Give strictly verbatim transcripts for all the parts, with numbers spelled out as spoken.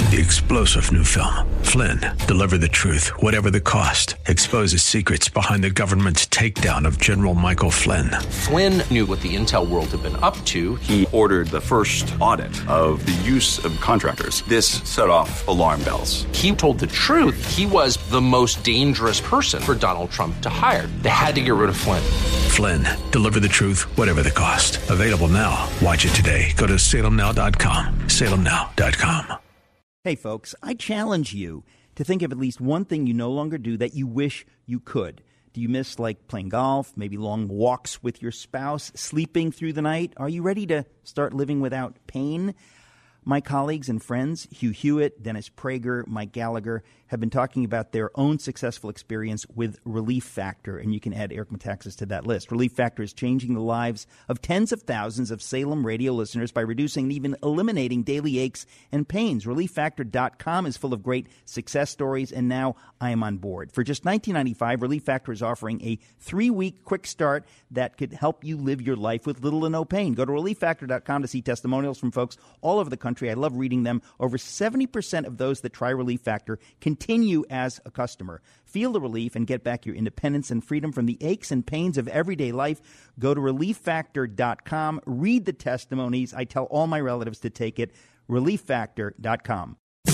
The explosive new film, Flynn, deliver the truth, whatever the cost, exposes secrets behind the government's takedown of General Michael Flynn. Flynn knew what the intel world had been up to. He ordered the first audit of the use of contractors. This set off alarm bells. He told the truth. He was the most dangerous person for Donald Trump to hire. They had to get rid of Flynn. Flynn, deliver the truth, whatever the cost. Available now. Watch it today. Go to salem now dot com. salem now dot com. Hey, folks, I challenge you to think of at least one thing you no longer do that you wish you could. Do you miss, like, playing golf, maybe long walks with your spouse, sleeping through the night? Are you ready to start living without pain? My colleagues and friends, Hugh Hewitt, Dennis Prager, Mike Gallagher, have been talking about their own successful experience with Relief Factor, and you can add Eric Metaxas to that list. Relief Factor is changing the lives of tens of thousands of Salem radio listeners by reducing and even eliminating daily aches and pains. relief factor dot com is full of great success stories, and now I am on board. For just nineteen ninety-five dollars, Relief Factor is offering a three-week quick start that could help you live your life with little to no pain. Go to relief factor dot com to see testimonials from folks all over the country. I love reading them. Over seventy percent of those that try Relief Factor continue as a customer. Feel the relief and get back your independence and freedom from the aches and pains of everyday life. Go to relief factor dot com. Read the testimonies. I tell all my relatives to take it. relief factor dot com.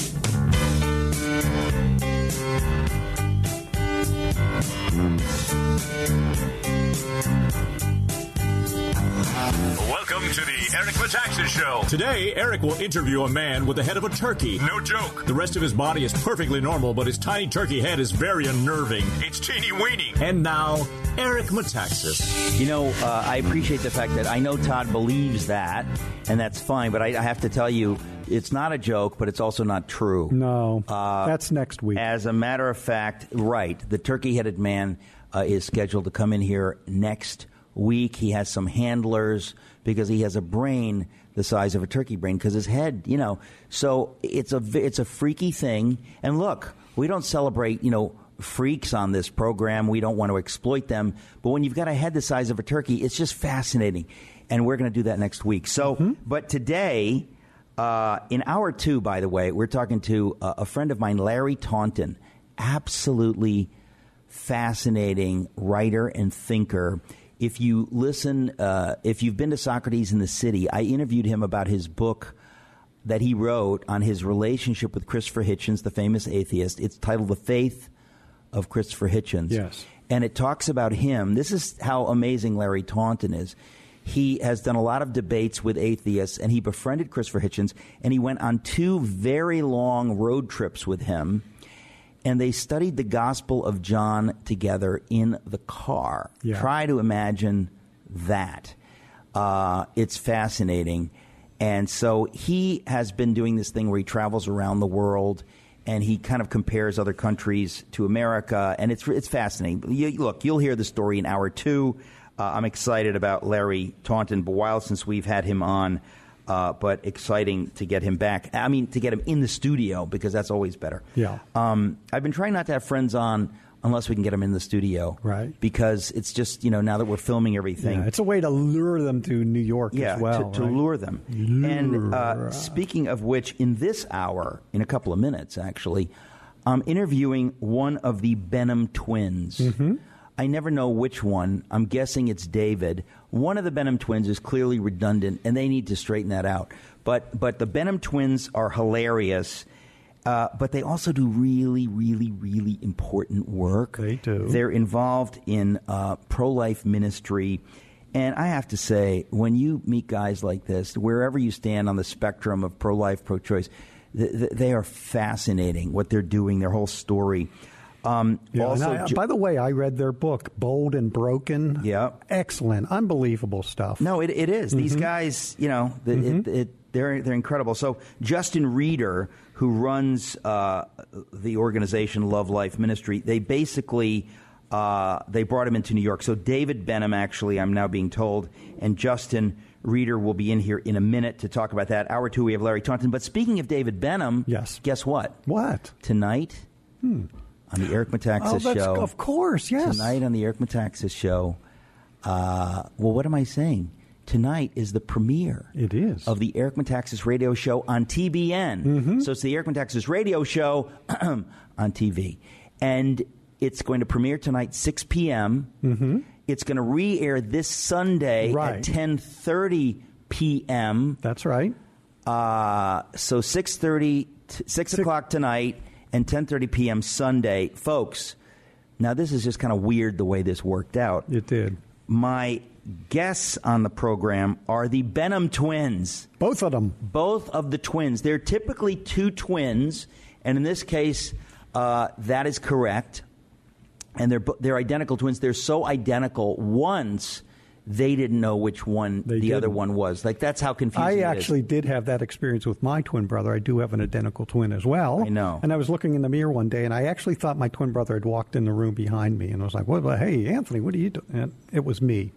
Welcome to the Eric Metaxas Show. Today, Eric will interview a man with the head of a turkey. No joke. The rest of his body is perfectly normal, but his tiny turkey head is very unnerving. It's teeny weeny. And now, Eric Metaxas. You know, uh, I appreciate the fact that I know Todd believes that, and that's fine, but I, I have to tell you, it's not a joke, but it's also not true. No, uh, that's next week. As a matter of fact, right, the turkey-headed man uh, is scheduled to come in here next week. He has some handlers because he has a brain the size of a turkey brain because his head, you know. So it's a, it's a freaky thing. And look, we don't celebrate, you know, freaks on this program. We don't want to exploit them. But when you've got a head the size of a turkey, it's just fascinating. And we're going to do that next week. So, mm-hmm. But today... Uh, in hour two, by the way, we're talking to uh, a friend of mine, Larry Taunton, absolutely fascinating writer and thinker. If you listen, uh, if you've been to Socrates in the City, I interviewed him about his book that he wrote on his relationship with Christopher Hitchens, the famous atheist. It's titled The Faith of Christopher Hitchens. Yes. And it talks about him. This is how amazing Larry Taunton is. He has done a lot of debates with atheists, and he befriended Christopher Hitchens, and he went on two very long road trips with him, and they studied the Gospel of John together in the car. Yeah. Try to imagine that. Uh, it's fascinating. And so he has been doing this thing where he travels around the world, and he kind of compares other countries to America, and it's it's fascinating. You, look, you'll hear the story in hour two. Uh, I'm excited about Larry Taunton. A while since we've had him on, uh, but exciting to get him back. I mean, to get him in the studio, because that's always better. Yeah. Um, I've been trying not to have friends on unless we can get them in the studio. Right. Because it's just, you know, now that we're filming everything. Yeah, it's a way to lure them to New York yeah, as well. to, to right? lure them. Lure. And uh, speaking of which, in this hour, in a couple of minutes, actually, I'm interviewing one of the Benham twins. Mm-hmm. I never know which one. I'm guessing it's David. One of the Benham twins is clearly redundant, and they need to straighten that out. But but the Benham twins are hilarious, uh, but they also do really, really, really important work. They do. They're involved in uh, pro-life ministry. And I have to say, when you meet guys like this, wherever you stand on the spectrum of pro-life, pro-choice, th- th- they are fascinating, what they're doing, their whole story. Um, yeah, also, I, by the way, I read their book, Bold and Broken. Yeah. Excellent. Unbelievable stuff. No, it, it is. Mm-hmm. These guys, you know, the, mm-hmm. it, it, they're they're incredible. So Justin Reeder, who runs uh, the organization Love Life Ministry, they basically, uh, they brought him into New York. So David Benham, actually, I'm now being told, and Justin Reeder will be in here in a minute to talk about that. Hour two, we have Larry Taunton. But speaking of David Benham, yes. Guess what? What? Tonight, hmm. on the Eric Metaxas oh, show. Of course, yes. Tonight on the Eric Metaxas show. Uh, well, what am I saying? tonight is the premiere. It is. Of the Eric Metaxas radio show on T B N. Mm-hmm. So it's the Eric Metaxas radio show on T V. And it's going to premiere tonight, six p.m. Mm-hmm. It's going to re-air this Sunday right. at ten thirty p.m. That's right. Uh, so six thirty, t- six o'clock tonight and ten thirty p.m. Sunday. Folks, now this is just kind of weird the way this worked out. It did. My guests on the program are the Benham twins. Both of them. Both of the twins. They're typically two twins, and in this case, uh, that is correct. And they're they're identical twins. They're so identical. Once they didn't know which one They the didn't. other one was. Like, that's how confusing I it is. actually did have that experience with my twin brother. I do have an identical twin as well. I know. And I was looking in the mirror one day, and I actually thought my twin brother had walked in the room behind me, and I was like, "Well, well hey, Anthony, what are you doing?" And it was me.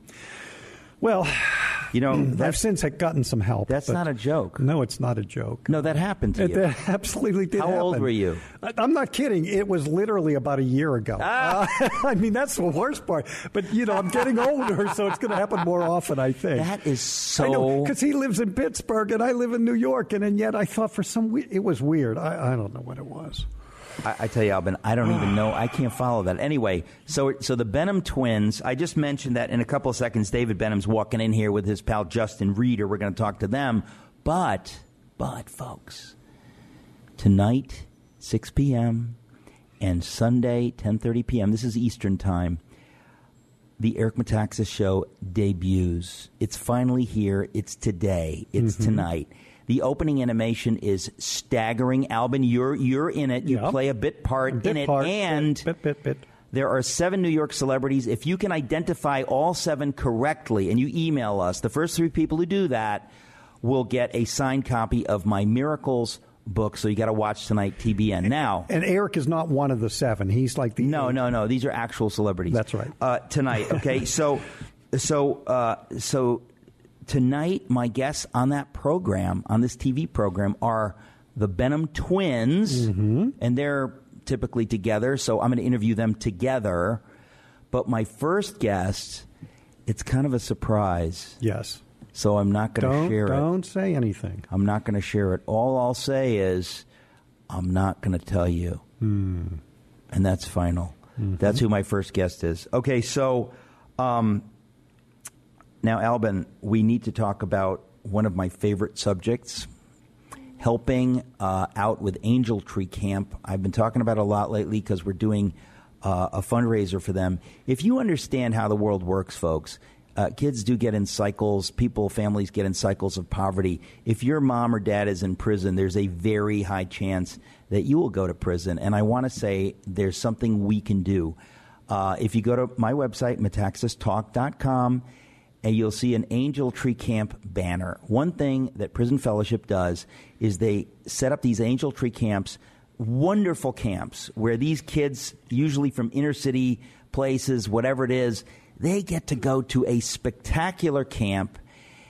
Well, You know, I've that's, since gotten some help. that's but not a joke. No, it's not a joke. No, that happened to It, you. that absolutely did How happen. old were you? I, I'm not kidding. It was literally about a year ago. Ah. Uh, I mean, that's the worst part. But, you know, I'm getting older, so it's going to happen more often, I think. That is so... I know, because he lives in Pittsburgh and I live in New York, and, and yet I thought for some we- it was weird. I, I don't know what it was. I, I tell you, Albin, I don't even know. I can't follow that. Anyway, so so the Benham twins, I just mentioned that in a couple of seconds, David Benham's walking in here with his pal Justin Reeder. We're going to talk to them. But, but, folks, tonight, six p.m., and Sunday, ten thirty p.m., this is Eastern Time, the Eric Metaxas Show debuts. It's finally here. It's today. It's Mm-hmm. tonight. The opening animation is staggering. Albin, you're you're in it. You Yep. play a bit part Bit in it. part, And bit, bit, bit. there are seven New York celebrities. If you can identify all seven correctly and you email us, the first three people who do that will get a signed copy of my Miracles book. So you got to watch tonight, T B N. Now, And Eric is not one of the seven. He's like the no, eight. no, no. These are actual celebrities. That's right. Uh, tonight, okay? so, so, uh, so tonight, my guests on that program, on this T V program, are the Benham twins, Mm-hmm. and they're typically together. So I'm going to interview them together. But my first guest, it's kind of a surprise. Yes. So I'm not going to Don't share it. don't say anything. I'm not going to share it. All I'll say is I'm not going to tell you. Hmm. And that's final. Mm-hmm. That's who my first guest is. Okay, so um, now, Albin, we need to talk about one of my favorite subjects, helping uh, out with Angel Tree Camp. I've been talking about it a lot lately because we're doing uh, a fundraiser for them. If you understand how the world works, folks, Uh, kids do get in cycles. People, families get in cycles of poverty. If your mom or dad is in prison, there's a very high chance that you will go to prison. And I want to say there's something we can do. Uh, if you go to my website, metaxas talk dot com, and you'll see an Angel Tree Camp banner. One thing that Prison Fellowship does is they set up these Angel Tree Camps, wonderful camps, where these kids, usually from inner city places, whatever it is, they get to go to a spectacular camp,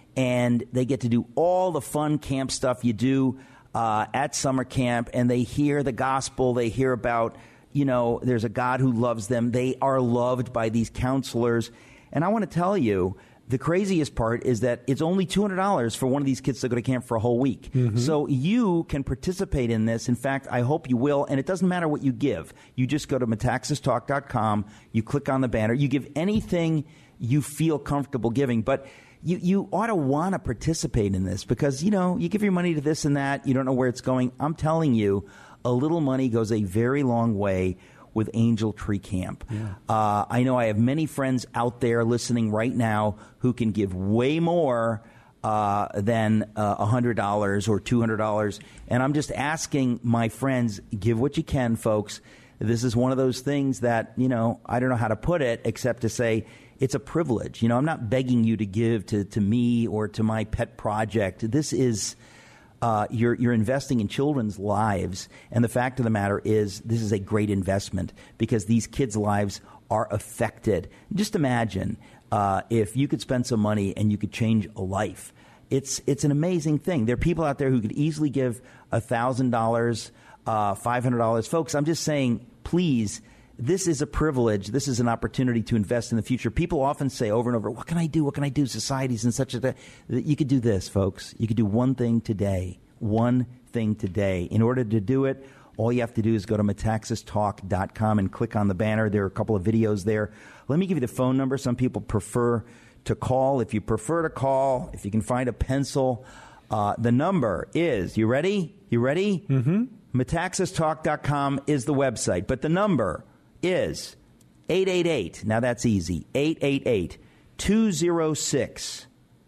and they get to do all the fun camp stuff you do uh, at summer camp, and they hear the gospel. They hear about, you know, there's a God who loves them. They are loved by these counselors. And I want to tell you, the craziest part is that it's only two hundred dollars for one of these kids to go to camp for a whole week. Mm-hmm. So you can participate in this. In fact, I hope you will. And it doesn't matter what you give. You just go to metaxas talk dot com. You click on the banner. You give anything you feel comfortable giving. But you, you ought to want to participate in this because, you know, you give your money to this and that. You don't know where it's going. I'm telling you, a little money goes a very long way with Angel Tree Camp. Yeah. Uh, I know I have many friends out there listening right now who can give way more uh, than uh, one hundred dollars or two hundred dollars. And I'm just asking my friends, give what you can, folks. This is one of those things that, you know, I don't know how to put it except to say it's a privilege. You know, I'm not begging you to give to, to me or to my pet project. This is... Uh, you're, you're investing in children's lives, and the fact of the matter is this is a great investment because these kids' lives are affected. Just imagine uh, if you could spend some money and you could change a life. It's it's an amazing thing. There are people out there who could easily give one thousand dollars, uh, five hundred dollars. Folks, I'm just saying, please this is a privilege. This is an opportunity to invest in the future. People often say over and over, what can I do? What can I do? Society's in such a... You could do this, folks. You could do one thing today. One thing today. In order to do it, all you have to do is go to metaxas talk dot com and click on the banner. There are a couple of videos there. Let me give you the phone number. Some people prefer to call. If you prefer to call, if you can find a pencil, uh, the number is, you ready? You ready? Mm-hmm. metaxas talk dot com is the website, but the number is eight eight eight. Now that's easy. eight eight eight, two oh six,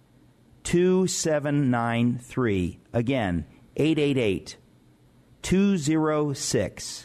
two seven nine three. Again, eight eight eight, two oh six,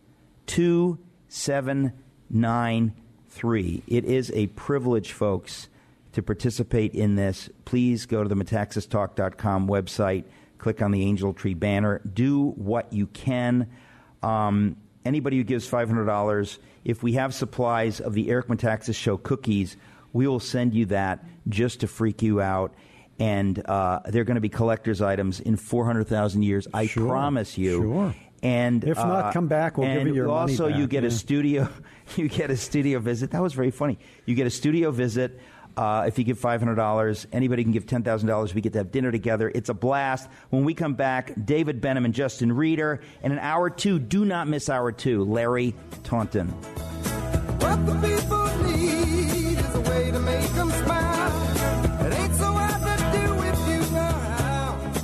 two seven nine three. It is a privilege, folks, to participate in this. Please go to the metaxas talk dot com website. Click on the Angel Tree banner. Do what you can. Um, anybody who gives five hundred dollars, if we have supplies of the Eric Metaxas Show cookies, we will send you that just to freak you out. And uh, they're going to be collector's items in four hundred thousand years. I sure, promise you. Sure. And if not, uh, come back. We'll give you your money also, back. you get yeah. a studio. You get a studio visit. That was very funny. You get a studio visit. Uh, if you give five hundred dollars, anybody can give ten thousand dollars. We get to have dinner together. It's a blast. When we come back, David Benham and Justin Reeder. And in hour two, do not miss hour two, Larry Taunton. What the people need is a way to make them smile. It ain't so hard to do if you know how.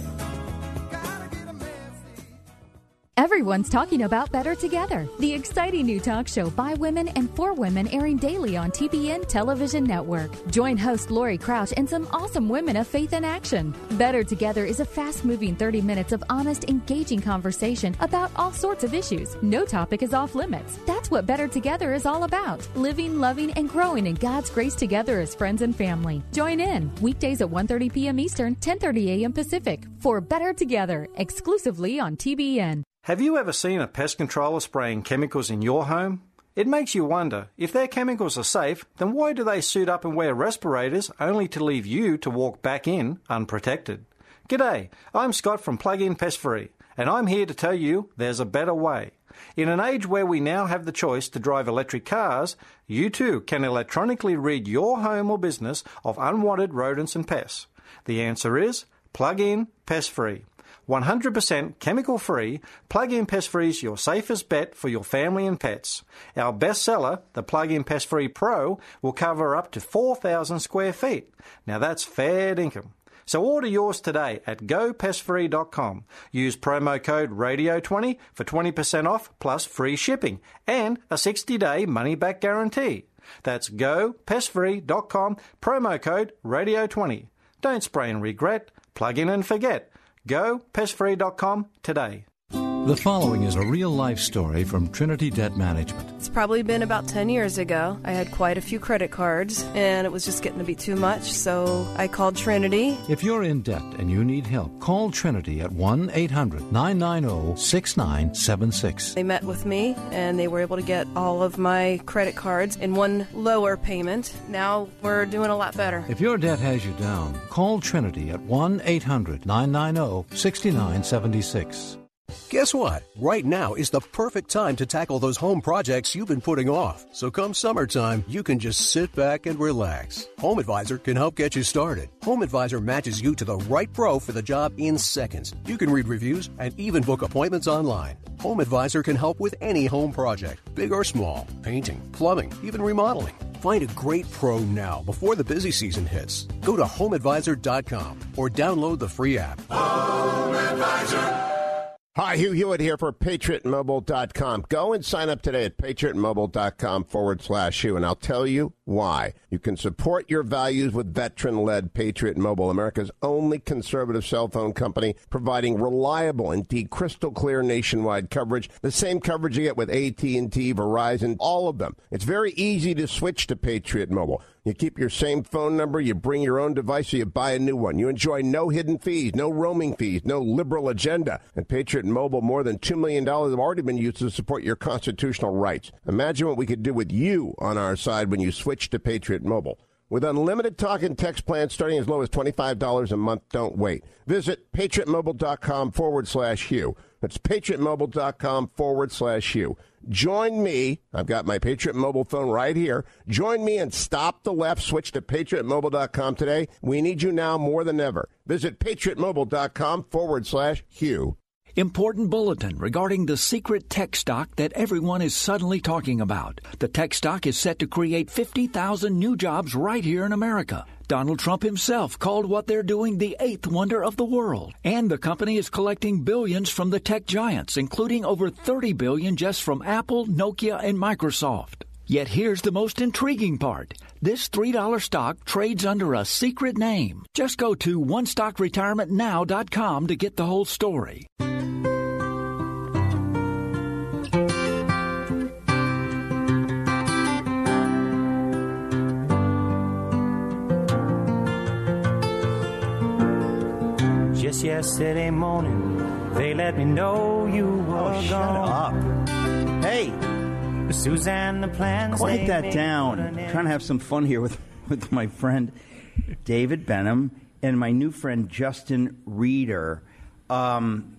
Gotta get a message. Everyone's talking about Better Together, the exciting new talk show by women and for women airing daily on T B N Television Network. Join host Lori Crouch and some awesome women of faith in action. Better Together is a fast-moving thirty minutes of honest, engaging conversation about all sorts of issues. No topic is off limits. That's what Better Together is all about. Living, loving, and growing in God's grace together as friends and family. Join in weekdays at one thirty p.m. Eastern, ten thirty a.m. Pacific for Better Together, exclusively on T B N. Have you ever seen a pest controller spraying chemicals in your home? It makes you wonder, if their chemicals are safe, then why do they suit up and wear respirators only to leave you to walk back in unprotected? G'day, I'm Scott from Plug-in Pest Free, and I'm here to tell you there's a better way. In an age where we now have the choice to drive electric cars, you too can electronically rid your home or business of unwanted rodents and pests. The answer is Plug-in Pest Free. one hundred percent chemical-free, Plug-in Pest Free is your safest bet for your family and pets. Our bestseller, the Plug-in Pest Free Pro, will cover up to four thousand square feet. Now that's fair dinkum. So order yours today at go pest free dot com. Use promo code radio twenty for twenty percent off plus free shipping and a sixty-day money-back guarantee. That's go pest free dot com, promo code radio twenty. Don't spray and regret. Plug in and forget. go pest free dot com today. The following is a real-life story from Trinity Debt Management. It's probably been about ten years ago. I had quite a few credit cards, and it was just getting to be too much, so I called Trinity. If you're in debt and you need help, call Trinity at one eight hundred nine nine zero six nine seven six. They met with me, and they were able to get all of my credit cards in one lower payment. Now we're doing a lot better. If your debt has you down, call Trinity at one eight hundred nine nine zero six nine seven six. Guess what? Right now is the perfect time to tackle those home projects you've been putting off. So come summertime, you can just sit back and relax. Home Advisor can help get you started. Home Advisor matches you to the right pro for the job in seconds. You can read reviews and even book appointments online. Home Advisor can help with any home project, big or small, painting, plumbing, even remodeling. Find a great pro now before the busy season hits. Go to home advisor dot com or download the free app. Home Advisor. Hi, Hugh Hewitt here for Patriot Mobile dot com. Go and sign up today at Patriot Mobile dot com forward slash Hugh, and I'll tell you why. You can support your values with veteran-led Patriot Mobile, America's only conservative cell phone company, providing reliable and crystal clear nationwide coverage, the same coverage you get with A T and T, Verizon, all of them. It's very easy to switch to Patriot Mobile. You keep your same phone number, you bring your own device, or you buy a new one. You enjoy no hidden fees, no roaming fees, no liberal agenda. At Patriot Mobile, more than two million dollars have already been used to support your constitutional rights. Imagine what we could do with you on our side when you switch to Patriot Mobile. With unlimited talk and text plans starting as low as twenty-five dollars a month, don't wait. Visit patriot mobile dot com forward slash Hugh. That's patriotmobile.com forward slash Hugh. Join me. I've got my Patriot Mobile phone right here. Join me and stop the left. Switch to patriot mobile dot com today. We need you now more than ever. Visit patriotmobile.com forward slash Hugh. Important bulletin regarding the secret tech stock that everyone is suddenly talking about. The tech stock is set to create fifty thousand new jobs right here in America. Donald Trump himself called what they're doing the eighth wonder of the world. And the company is collecting billions from the tech giants, including over thirty billion dollars just from Apple, Nokia, and Microsoft. Yet here's the most intriguing part. This three dollar stock trades under a secret name. Just go to one stock retirement now dot com to get the whole story. Just yesterday morning, they let me know you were Oh, shut gone. up. Hey. Suzanne, the plans Quiet they that made down. put an I'm trying to have some fun here with, with my friend David Benham and my new friend Justin Reeder. Um,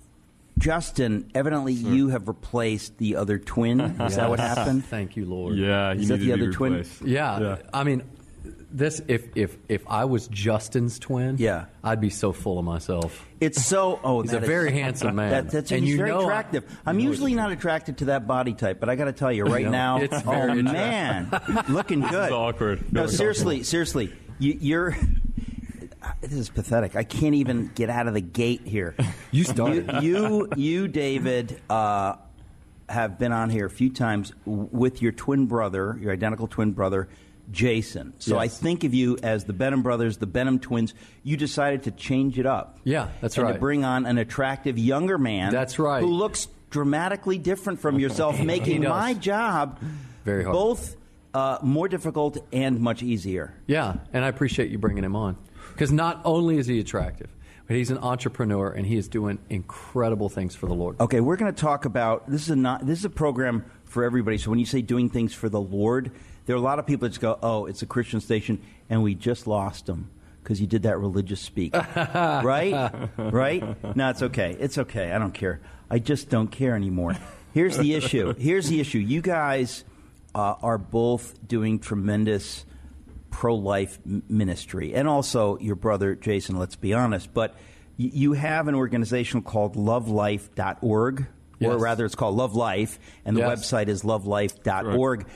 Justin, evidently Sir. you have replaced the other twin. Is that what happened? Thank you, Lord. Yeah, he Is that needed the to be other twin? replaced. Yeah, Yeah. I mean, this if if if I was Justin's twin, yeah, I'd be so full of myself. It's so. Oh, he's that a is- very handsome man, That, that's and he's you very know I- attractive. I'm usually not attracted to that body type, but I got to tell you right No, now, it's oh very man, looking This good. is awkward. No, No, it's seriously, awkward. seriously, you, you're. This is pathetic. I can't even get out of the gate here. You started. You, you, you David, uh, have been on here a few times w- with your twin brother, your identical twin brother, Jason. So I Yes. think of you as the Benham brothers, the Benham twins. You decided to change it up. Yeah, that's and right. to bring on an attractive younger man. That's right. Who looks dramatically different from yourself, He making does. my job Very hard. both uh, more difficult and much easier. Yeah, and I appreciate you bringing him on because not only is he attractive, but he's an entrepreneur and he is doing incredible things for the Lord. Okay, we're going to talk about this is a not, this is a program for everybody. So when you say doing things for the Lord, there are a lot of people that just go, "Oh, it's a Christian station," and we just lost them because you did that religious speak, right? Right? No, it's okay. It's okay. I don't care. I just don't care anymore. Here's the issue. Here's the issue. You guys uh, are both doing tremendous pro-life m- ministry, and also your brother Jason. Let's be honest, but y- you have an organization called love life dot org, or Yes. rather, it's called Love Life, and the Yes. website is love life dot org.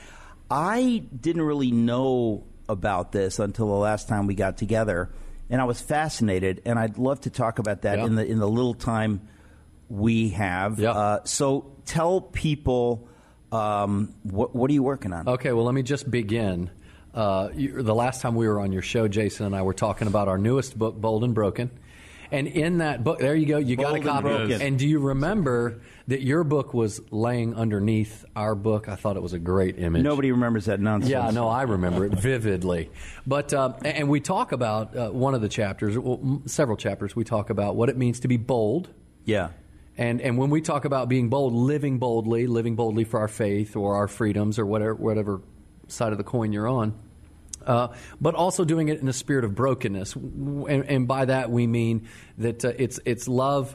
I didn't really know about this until the last time we got together, and I was fascinated. And I'd love to talk about that Yeah. in the in the little time we have. Uh, so tell people um, what what are you working on? Okay, well, let me just begin. Uh, you, the last time we were on your show, Jason and I were talking about our newest book, Bold and Broken. And in that book, there you go, you got a Bold and copy. Broken. And do you remember that your book was laying underneath our book? I thought it was a great image. Nobody remembers that nonsense. Yeah, no, I remember it vividly. But uh, and we talk about uh, one of the chapters, well, m- several chapters. We talk about what it means to be bold. Yeah. And and when we talk about being bold, living boldly, living boldly for our faith or our freedoms or whatever whatever side of the coin you're on, uh, but also doing it in a spirit of brokenness. And, and by that we mean that uh, it's it's love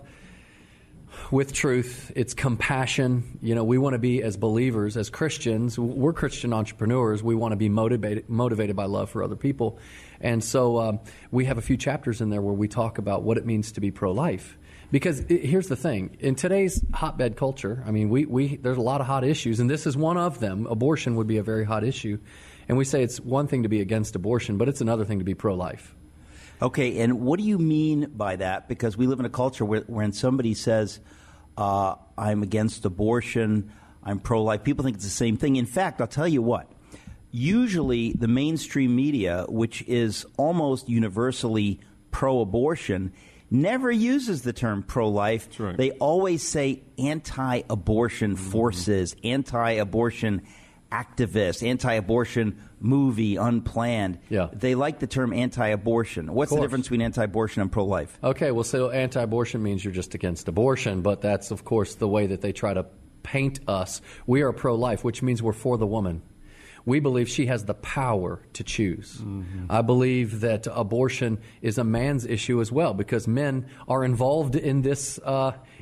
with truth, it's compassion. You know, we want to be, as believers, as Christians, we're Christian entrepreneurs. We want to be motivated motivated by love for other people. And so um, we have a few chapters in there where we talk about what it means to be pro-life. Because it, here's the thing. In today's hotbed culture, I mean, we, we there's a lot of hot issues, and this is one of them. Abortion would be a very hot issue. And we say it's one thing to be against abortion, but it's another thing to be pro-life. Okay, and what do you mean by that? Because we live in a culture where when somebody says, uh, I'm against abortion, I'm pro-life, people think it's the same thing. In fact, I'll tell you what. Usually the mainstream media, which is almost universally pro-abortion, never uses the term pro-life. right. They always say anti-abortion forces, anti-abortion activists, anti-abortion movie, unplanned. Yeah. They like the term anti-abortion. What's the course. difference between anti-abortion and pro-life? Okay, well, so anti-abortion means you're just against abortion, but that's, of course, the way that they try to paint us. We are pro-life, which means we're for the woman. We believe she has the power to choose. Mm-hmm. I believe that abortion is a man's issue as well because men are involved in this uh,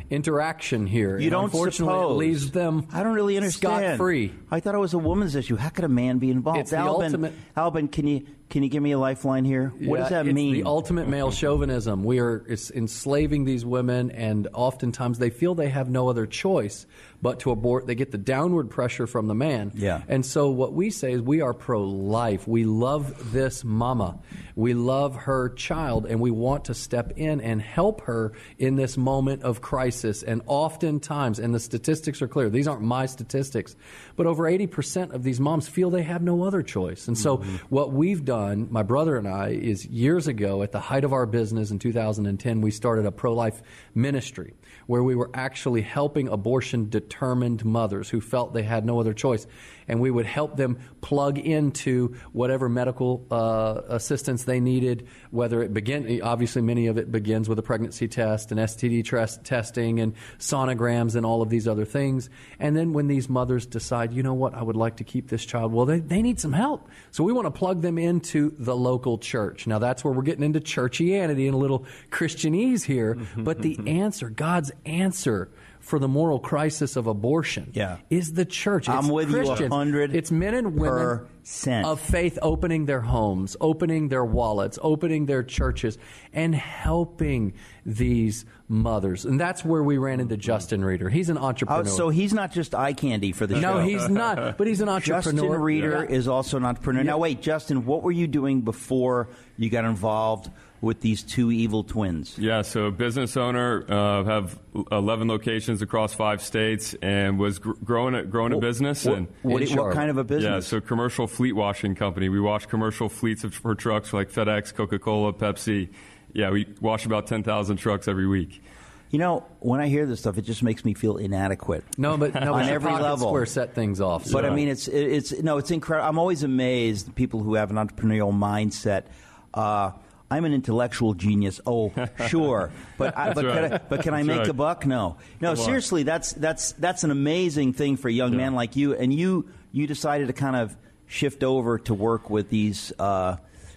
interaction here. You and don't unfortunately, suppose. it leaves them I don't really understand. scot-free. I thought it was a woman's issue. How could a man be involved? It's the Albin, ultimate- Albin, can you can you give me a lifeline here? What Yeah, does that it's mean? the ultimate male chauvinism. We are it's enslaving these women, and oftentimes they feel they have no other choice but to abort. They get the downward pressure from the man. Yeah. And so what we say is we are pro-life. We love this mama. We love her child, and we want to step in and help her in this moment of crisis. And oftentimes, and the statistics are clear, these aren't my statistics, but over eighty percent of these moms feel they have no other choice. And so Mm-hmm. what we've done, my brother and I, is years ago, at the height of our business in two thousand ten, we started a pro-life ministry where we were actually helping abortion-determined mothers who felt they had no other choice. And we would help them plug into whatever medical uh, assistance they needed, whether it begin, obviously many of it begins with a pregnancy test and S T D test, testing and sonograms and all of these other things. And then when these mothers decide, you know what, I would like to keep this child, well, they, they need some help. So we want to plug them into the local church. Now, that's where we're getting into churchianity and a little Christianese here. But the answer, God's answer for the moral crisis of abortion Yeah. is the church. I'm It's with you Christians. one hundred It's men and women percent. of faith opening their homes, opening their wallets, opening their churches, and helping these mothers. And that's where we ran into Justin Reeder. He's an entrepreneur. Oh, so he's not just eye candy for the No, show. he's not, but he's an entrepreneur. Justin Reeder Yeah. is also an entrepreneur. Now, wait, Justin, what were you doing before you got involved with these two evil twins? Yeah, so business owner, uh, have eleven locations across five states, and was gr- growing a, growing a business. what- and what- what kind of a business? Yeah, so commercial fleet washing company. We wash commercial fleets of, for trucks like FedEx, Coca-Cola, Pepsi. Yeah, we wash about ten thousand trucks every week. You know, when I hear this stuff, it just makes me feel inadequate. No, but no, on but every Pocket level. Square set things off. But so. I mean, it's it's no, it's incredible. I'm always amazed at people who have an entrepreneurial mindset. Uh, I'm an intellectual genius. Oh, sure, but I, but, That's can I, right. but can I That's make right. a buck? No, no. Come on. Seriously, that's that's that's an amazing thing for a young man like you. And you you decided to kind of shift over to work with these. Uh,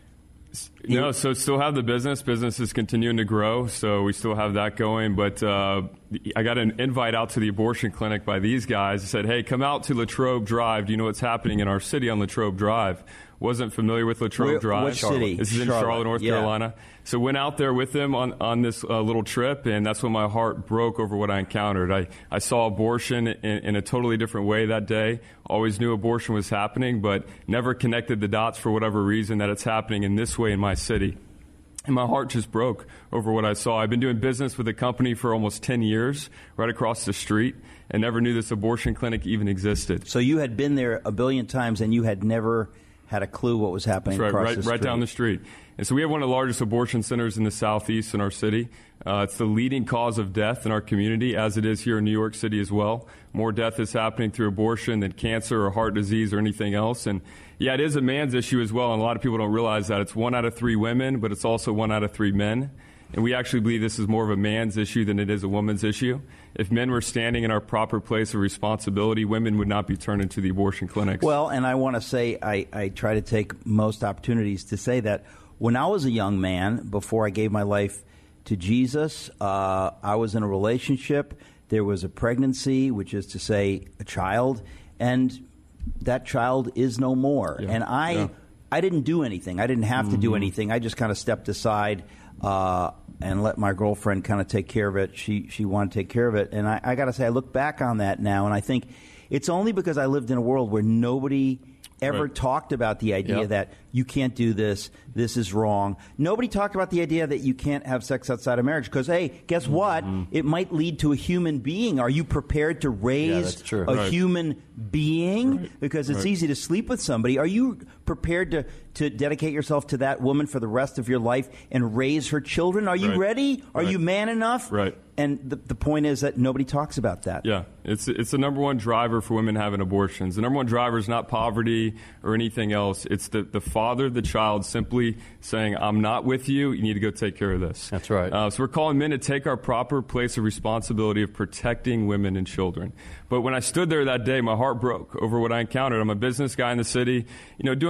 No, so still have the business. Business is continuing to grow, so we still have that going. But uh, I got an invite out to the abortion clinic by these guys. They said, hey, come out to Latrobe Drive. Do you know what's happening in our city on Latrobe Drive? Wasn't familiar with Latrobe Where- Drive. what city? This is in Charlotte, Charlotte, North yeah. Carolina. So went out there with them on, on this uh, little trip, and that's when my heart broke over what I encountered. I, I saw abortion in, in a totally different way that day. Always knew abortion was happening, but never connected the dots for whatever reason that it's happening in this way in my city. And my heart just broke over what I saw. I've been doing business with a company for almost ten years, right across the street, and never knew this abortion clinic even existed. so you had been there a billion times, and you had never had a clue what was happening That's right, across right, the street. right down the street. And so we have one of the largest abortion centers in the southeast in our city. Uh, it's the leading cause of death in our community, as it is here in New York City as well. More death is happening through abortion than cancer or heart disease or anything else. And yeah, it is a man's issue as well, and a lot of people don't realize that. It's one out of three women, but it's also one out of three men. And we actually believe this is more of a man's issue than it is a woman's issue. If men were standing in our proper place of responsibility, women would not be turned into the abortion clinics. Well, and I want to say I, I try to take most opportunities to say that when I was a young man, before I gave my life to Jesus, uh, I was in a relationship. There was a pregnancy, which is to say a child, and that child is no more. Yeah. And I, Yeah. I didn't do anything. I didn't have to do anything. I just kind of stepped aside uh, and let my girlfriend kind of take care of it. She she wanted to take care of it, and I, I got to say, I look back on that now, and I think it's only because I lived in a world where nobody ever Right. talked about the idea Yep. that you can't do this, this is wrong. Nobody talked about the idea that you can't have sex outside of marriage because, hey, guess what? It might lead to a human being. Are you prepared to raise that's true. a Right. human being? Right. Because it's Right. easy to sleep with somebody. Are you prepared to, to dedicate yourself to that woman for the rest of your life and raise her children? Are you Right. ready? Are Right. you man enough? Right. And the, the point is that nobody talks about that. Yeah, it's it's the number one driver for women having abortions. The number one driver is not poverty or anything else. It's the, the father, the child, simply saying, I'm not with you. You need to go take care of this. That's right. Uh, so we're calling men to take our proper place of responsibility of protecting women and children. But when I stood there that day, my heart broke over what I encountered. I'm a business guy in the city, you know, doing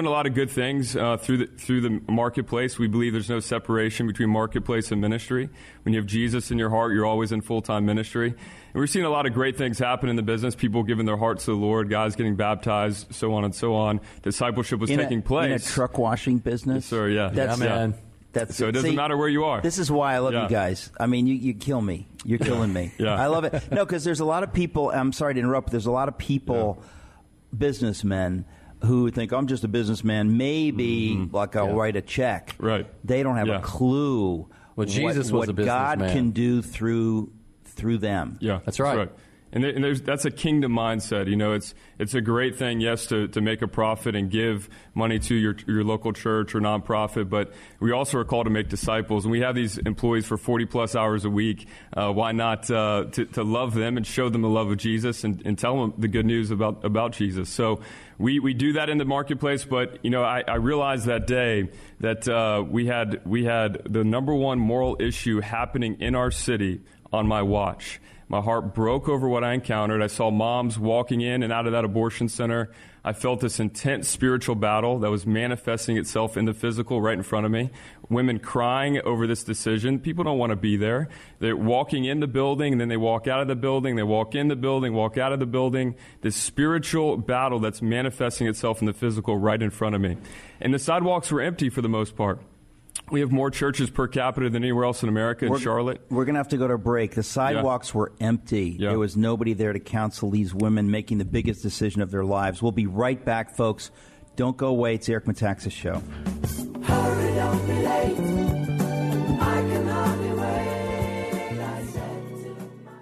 doing a lot of good things uh, through the, through the marketplace. We believe there's no separation between marketplace and ministry. When you have Jesus in your heart, you're always in full-time ministry. And we're seeing a lot of great things happen in the business, people giving their hearts to the Lord, guys getting baptized, so on and so on. Discipleship was in taking a, place. In a truck washing business? Yes, sir, yeah. That's, yeah, man. That's, so it doesn't see, matter where you are. This is why I love yeah. you guys. I mean, you, you kill me. You're killing me. yeah. I love it. No, because there's a lot of people, I'm sorry to interrupt, but there's a lot of people, yeah. businessmen, who think, I'm just a businessman, maybe mm-hmm. like I'll yeah. write a check. Right. They don't have yeah. a clue well, Jesus what, was what a God businessman. can do through through them. Yeah, that's right. That's right. And, there, and there's, that's a kingdom mindset. You know, it's it's a great thing, yes, to, to make a profit and give money to your your local church or nonprofit, but we also are called to make disciples. And we have these employees for forty plus hours a week. Uh, why not uh, to, to love them and show them the love of Jesus and, and tell them the good news about, about Jesus? So we, we do that in the marketplace, but, you know, I, I realized that day that uh, we had we had the number one moral issue happening in our city on my watch. My heart broke over what I encountered. I saw moms walking in and out of that abortion center. I felt this intense spiritual battle that was manifesting itself in the physical right in front of me. Women crying over this decision. People don't want to be there. They're walking in the building, and then they walk out of the building. They walk in the building, walk out of the building. This spiritual battle that's manifesting itself in the physical right in front of me. And the sidewalks were empty for the most part. We have more churches per capita than anywhere else in America in we're, Charlotte. We're going to have to go to a break. The sidewalks yeah. were empty. Yeah. There was nobody there to counsel these women making the biggest decision of their lives. We'll be right back, folks. Don't go away. It's Eric Metaxas Show. Hurry, don't be late. I can hardly wait. I said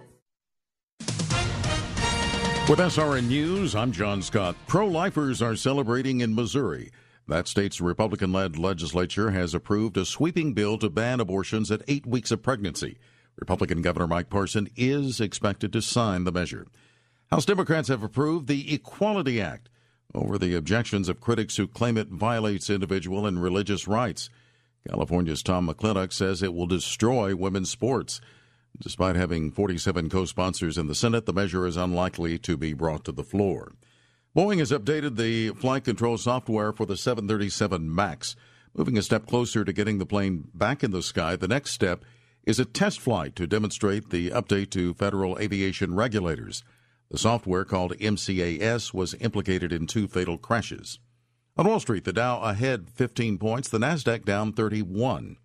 to my... With S R N News, I'm John Scott. Pro-lifers are celebrating in Missouri. That state's Republican-led legislature has approved a sweeping bill to ban abortions at eight weeks of pregnancy. Republican Governor Mike Parson is expected to sign the measure. House Democrats have approved the Equality Act over the objections of critics who claim it violates individual and religious rights. California's Tom McClintock says it will destroy women's sports. Despite having forty-seven co-sponsors in the Senate, the measure is unlikely to be brought to the floor. Boeing has updated the flight control software for the seven thirty-seven MAX, moving a step closer to getting the plane back in the sky. The next step is a test flight to demonstrate the update to federal aviation regulators. The software, called M C A S, was implicated in two fatal crashes. On Wall Street, the Dow ahead fifteen points, the Nasdaq down thirty-one.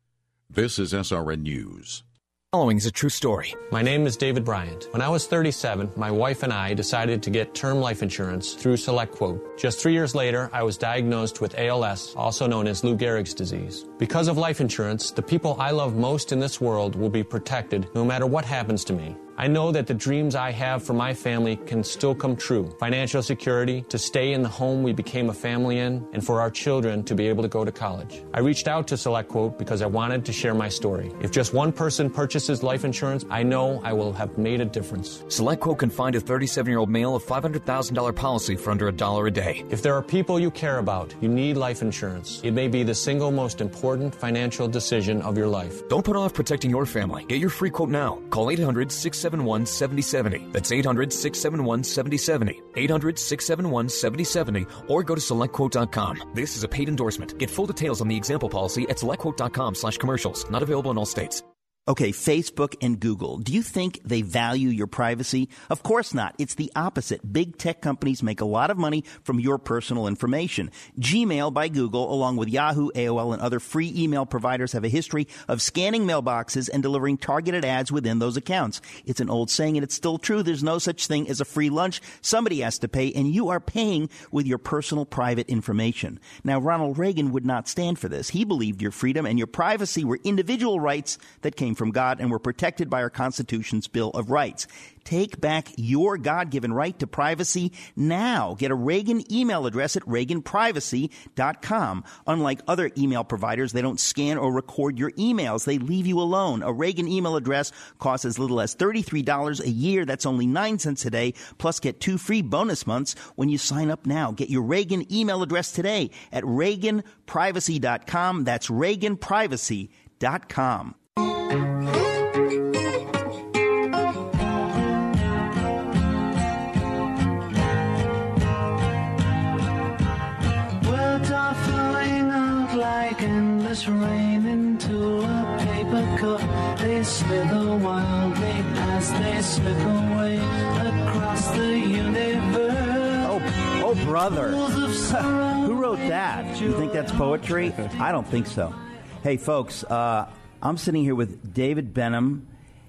This is S R N News. Following is a true story. My name is David Bryant. When I was thirty-seven, my wife and I decided to get term life insurance through SelectQuote. Just three years later, I was diagnosed with A L S, also known as Lou Gehrig's disease. Because of life insurance, the people I love most in this world will be protected no matter what happens to me. I know that the dreams I have for my family can still come true. Financial security, to stay in the home we became a family in, and for our children to be able to go to college. I reached out to SelectQuote because I wanted to share my story. If just one person purchases life insurance, I know I will have made a difference. SelectQuote can find a thirty-seven-year-old male a five hundred thousand dollars policy for under a dollar a day. If there are people you care about, you need life insurance. It may be the single most important financial decision of your life. Don't put off protecting your family. Get your free quote now. Call eight hundred, six seven one, seven zero seven zero. That's eight hundred, six seven one, seven zero seven zero. eight hundred, six seven one, seven zero seven zero or go to select quote dot com. This is a paid endorsement. Get full details on the example policy at select quote dot com slash commercials. Not available in all states. Okay, Facebook and Google. Do you think they value your privacy? Of course not. It's the opposite. Big tech companies make a lot of money from your personal information. Gmail by Google, along with Yahoo, A O L, and other free email providers, have a history of scanning mailboxes and delivering targeted ads within those accounts. It's an old saying, and it's still true. There's no such thing as a free lunch. Somebody has to pay, and you are paying with your personal private information. Now, Ronald Reagan would not stand for this. He believed your freedom and your privacy were individual rights that came from God and were protected by our Constitution's Bill of Rights. Take back your God-given right to privacy now. Get a Reagan email address at reagan privacy dot com. Unlike other email providers, they don't scan or record your emails. They leave you alone. A Reagan email address costs as little as thirty-three dollars a year. That's only nine cents a day. Plus, get two free bonus months when you sign up now. Get your Reagan email address today at reagan privacy dot com. That's reagan privacy dot com. Well, as they slip away across the universe. Oh, oh, brother. Who wrote that? You think that's poetry? I don't think so. Hey, folks, uh, I'm sitting here with David Benham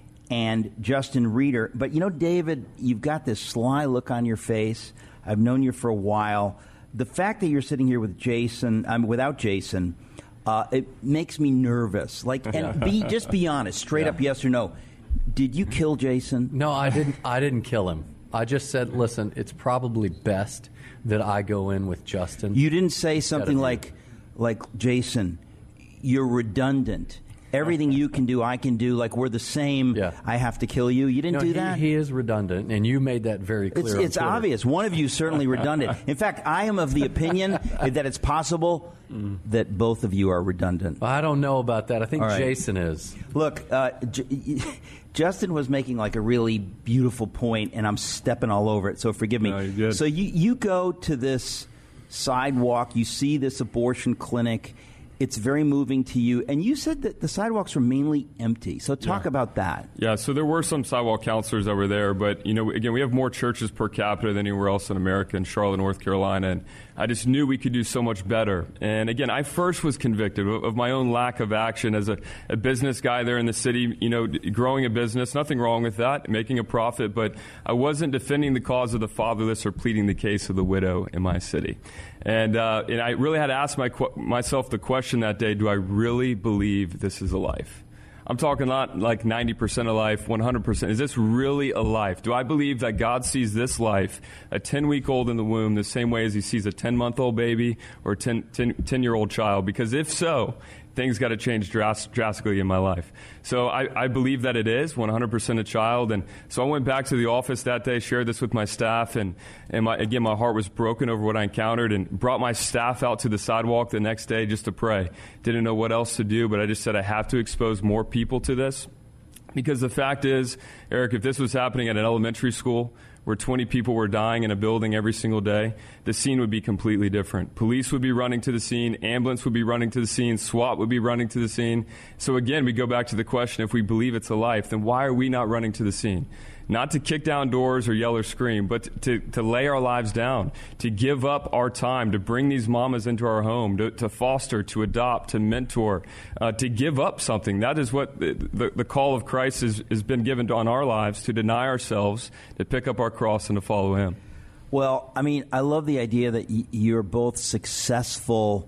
and Justin Reeder. But, you know, David, you've got this sly look on your face. I've known you for a while. The fact that you're sitting here with Jason, I'm um, without Jason, uh, it makes me nervous. Like, and be just be honest, straight Yeah. up, yes or no. Did you kill Jason? No, I didn't. I didn't kill him. I just said, listen, it's probably best that I go in with Justin. You didn't say something like, like Jason, you're redundant. Everything you can do, I can do. Like, we're the same. Yeah. I have to kill you. You didn't No, do he, that? He is redundant, and you made that very clear. It's, on it's Twitter. obvious. One of you is certainly redundant. In fact, I am of the opinion that it's possible that both of you are redundant. I don't know about that. I think All right. Jason is. Look, uh, J- Justin was making like a really beautiful point, and I'm stepping all over it, so forgive me. No, you're good. So you, you go to this sidewalk, you see this abortion clinic. It's very moving to you. And you said that the sidewalks were mainly empty. So talk Yeah. about that. Yeah, so there were some sidewalk counselors that were there, but, you know, again, we have more churches per capita than anywhere else in America, in Charlotte, North Carolina, and I just knew we could do so much better. And again, I first was convicted of, of my own lack of action as a, a business guy there in the city, you know, growing a business, nothing wrong with that, making a profit, but I wasn't defending the cause of the fatherless or pleading the case of the widow in my city. And, uh, and I really had to ask my, myself the question that day, do I really believe this is a life? I'm talking not like ninety percent of life, one hundred percent. Is this really a life? Do I believe that God sees this life, a ten-week-old in the womb, the same way as he sees a ten-month-old baby or a ten-year-old child? Because if so, things got to change dras- drastically in my life. So I, I believe that it is one hundred percent a child. And so I went back to the office that day, shared this with my staff, and, and my, again, my heart was broken over what I encountered, and brought my staff out to the sidewalk the next day just to pray. Didn't know what else to do, but I just said I have to expose more people to this. Because the fact is, Eric, if this was happening at an elementary school where twenty people were dying in a building every single day, the scene would be completely different. Police would be running to the scene, ambulance would be running to the scene, SWAT would be running to the scene. So again, we go back to the question, if we believe it's a life, then why are we not running to the scene? Not to kick down doors or yell or scream, but to, to lay our lives down, to give up our time, to bring these mamas into our home, to, to foster, to adopt, to mentor, uh, to give up something. That is what the, the, the call of Christ has, has been given to, on our lives, to deny ourselves, to pick up our cross, and to follow him. Well, I mean, I love the idea that y- you're both successful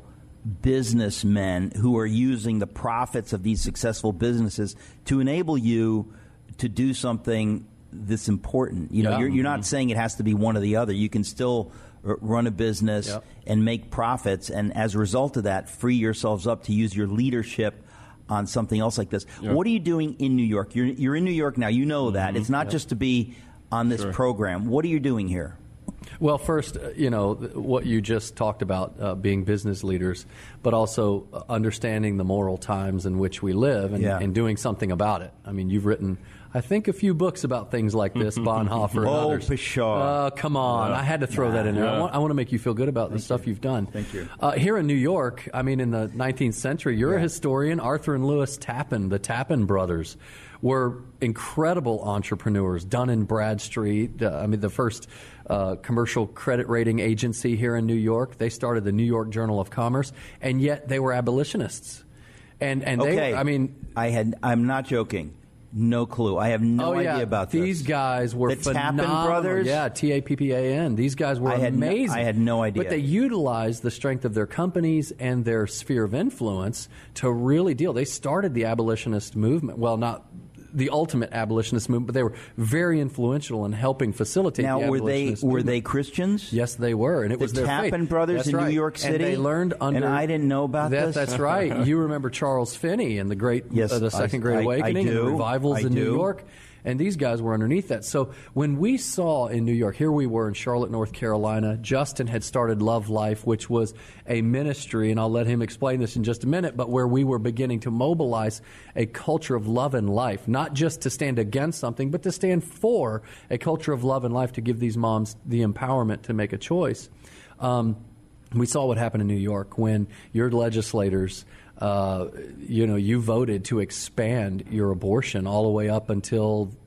businessmen who are using the profits of these successful businesses to enable you to do something this important. You know, Yeah. you're, you're not Mhm. saying it has to be one or the other. You can still r- run a business Yep. and make profits, and as a result of that, free yourselves up to use your leadership on something else like this. Yeah. What are you doing in New York? You're, you're in New York now. You know that. Mhm. It's not Yep. just to be on this Sure. program. What are you doing here? Well, first, uh, you know, th- what you just talked about, uh, being business leaders, but also uh, understanding the moral times in which we live and, Yeah. and doing something about it. I mean, you've written, I think, a few books about things like this, Bonhoeffer and Oh, others. pshaw. Uh, come on. Yeah. I had to throw that in there. I Yeah. want, I want to make you feel good about the stuff you've done. Thank you. Uh, here in New York, I mean, in the nineteenth century, you're a historian. Arthur and Lewis Tappan, the Tappan brothers, were incredible entrepreneurs. Dun and Bradstreet, uh, I mean, the first uh, commercial credit rating agency here in New York. They started the New York Journal of Commerce, and yet they were abolitionists. And and okay. they, I mean, I had. I'm not joking. No clue. I have no oh, yeah. idea about these this. guys were The Tappan phenomenal. brothers? Yeah, T A P P A N. These guys were I had no- amazing. I had no idea. But they utilized the strength of their companies and their sphere of influence to really deal. They started the abolitionist movement. Well, not the ultimate abolitionist movement, but they were very influential in helping facilitate Now, the were they abolitionist were movement. they Christians? Yes, they were, and it The was their Tappan faith. brothers That's in New right. York City? and they learned under. And I didn't know about that, this? That's right. You remember Charles Finney and the great, Yes, uh, the I- Second Great I- I Awakening do. and revivals I in New do. York. And these guys were underneath that. So when we saw in New York, here we were in Charlotte, North Carolina, Justin had started Love Life, which was a ministry, and I'll let him explain this in just a minute, but where we were beginning to mobilize a culture of love and life, not just to stand against something, but to stand for a culture of love and life to give these moms the empowerment to make a choice. Um, we saw what happened in New York when your legislators Uh, you know, you voted to expand your abortion all the way up until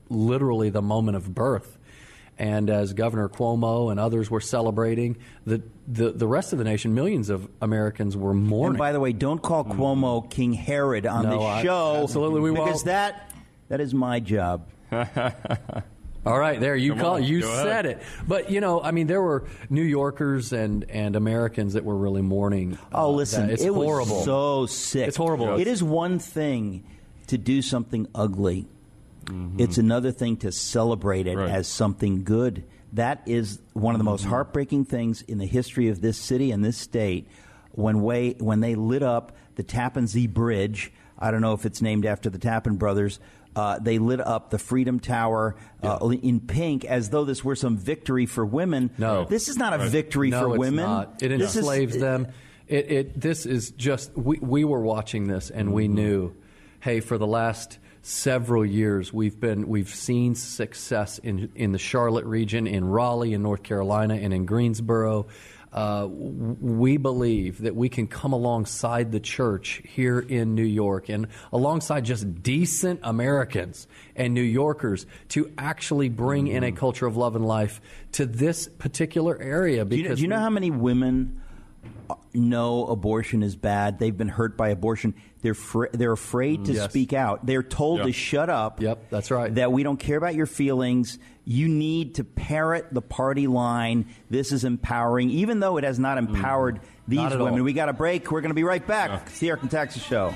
literally the moment of birth. And as Governor Cuomo and others were celebrating, the, the, the rest of the nation, millions of Americans were mourning. And by the way, don't call Cuomo King Herod on No, this I- show. absolutely we because won't. that that is my job. All right, there you Come call on, you go said ahead. it. But you know, I mean, there were New Yorkers and, and Americans that were really mourning. Oh, uh, listen, that. It's it horrible. was so sick. It's horrible. It is one thing to do something ugly. Mm-hmm. It's another thing to celebrate it as something good. That is one of the most Mm-hmm. heartbreaking things in the history of this city and this state. When way when they lit up the Tappan Zee Bridge, I don't know if it's named after the Tappan brothers. Uh, they lit up the Freedom Tower uh, in pink as though this were some victory for women. No, this is not a Right. victory no, for it's women. Not. It This is- enslaves them. It, it. This is just. We we were watching this and we knew, hey, for the last several years we've been we've seen success in in the Charlotte region, in Raleigh, in North Carolina, and in Greensboro. Uh, we believe that we can come alongside the church here in New York and alongside just decent Americans and New Yorkers to actually bring in a culture of love and life to this particular area. Do you, know, Because do you know we- how many women know abortion is bad? They've been hurt by abortion. They're fr- they're afraid to Yes. speak out. They're told Yep. to shut up. Yep, that's right. That we don't care about your feelings. You need to parrot the party line. This is empowering, even though it has not empowered these Not at women. all. We got a break. We're going to be right back. It's the Eric and Taxes Show.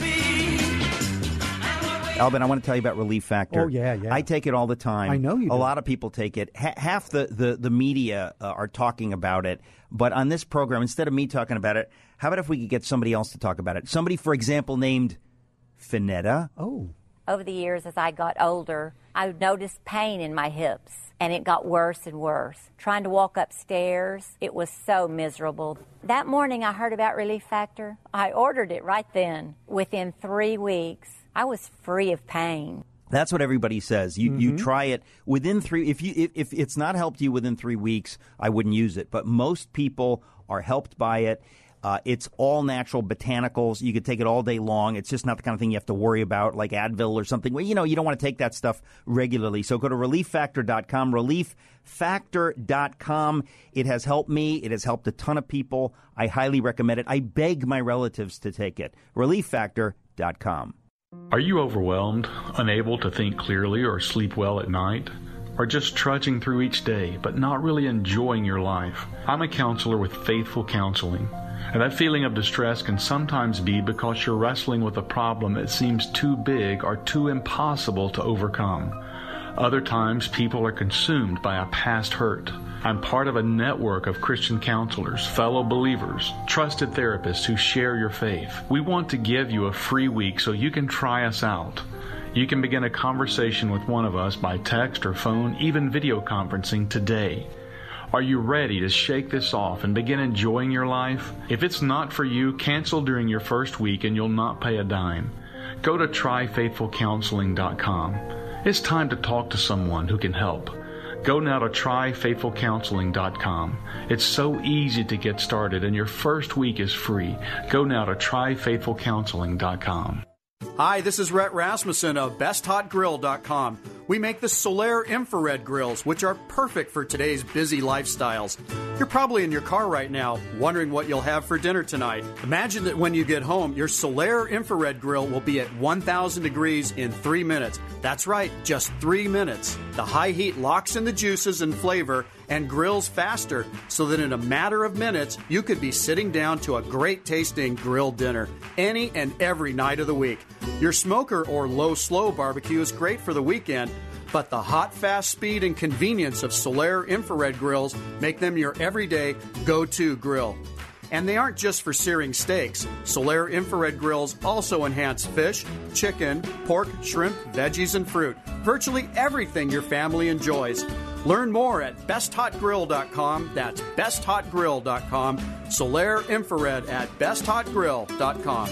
Alvin, I want to tell you about Relief Factor. Oh, yeah, yeah. I take it all the time. I know you A do. lot of people take it. Ha- half the, the, the media uh, are talking about it. But on this program, instead of me talking about it, how about if we could get somebody else to talk about it? Somebody, for example, named Finetta. Oh. Over the years, as I got older, I noticed pain in my hips, and it got worse and worse. Trying to walk upstairs, it was so miserable. That morning, I heard about Relief Factor. I ordered it right then. Within three weeks, I was free of pain. That's what everybody says. You Mhm. you try it within three. If you if, if it's not helped you within three weeks, I wouldn't use it. But most people are helped by it. Uh, it's all natural botanicals. You could take it all day long. It's just not the kind of thing you have to worry about, like Advil or something. Well, you know, you don't want to take that stuff regularly. So go to relief factor dot com, relief factor dot com. It has helped me. It has helped a ton of people. I highly recommend it. I beg my relatives to take it. relief factor dot com. Are you overwhelmed, unable to think clearly or sleep well at night? Or just trudging through each day, but not really enjoying your life? I'm a counselor with Faithful Counseling. And that feeling of distress can sometimes be because you're wrestling with a problem that seems too big or too impossible to overcome. Other times, people are consumed by a past hurt. I'm part of a network of Christian counselors, fellow believers, trusted therapists who share your faith. We want to give you a free week so you can try us out. You can begin a conversation with one of us by text or phone, even video conferencing today. Are you ready to shake this off and begin enjoying your life? If it's not for you, cancel during your first week and you'll not pay a dime. Go to try faithful counseling dot com. It's time to talk to someone who can help. Go now to try faithful counseling dot com. It's so easy to get started and your first week is free. Go now to try faithful counseling dot com. Hi, this is Rhett Rasmussen of best hot grill dot com. We make the Solaire infrared grills, which are perfect for today's busy lifestyles. You're probably in your car right now, wondering what you'll have for dinner tonight. Imagine that when you get home, your Solaire infrared grill will be at one thousand degrees in three minutes. That's right, just three minutes. The high heat locks in the juices and flavor and grills faster, so that in a matter of minutes, you could be sitting down to a great tasting grilled dinner any and every night of the week. Your smoker or low-slow barbecue is great for the weekend, but the hot, fast speed and convenience of Solaire infrared grills make them your everyday go-to grill. And they aren't just for searing steaks. Solaire infrared grills also enhance fish, chicken, pork, shrimp, veggies, and fruit. Virtually everything your family enjoys. Learn more at best hot grill dot com. That's best hot grill dot com. Solaire infrared at best hot grill dot com.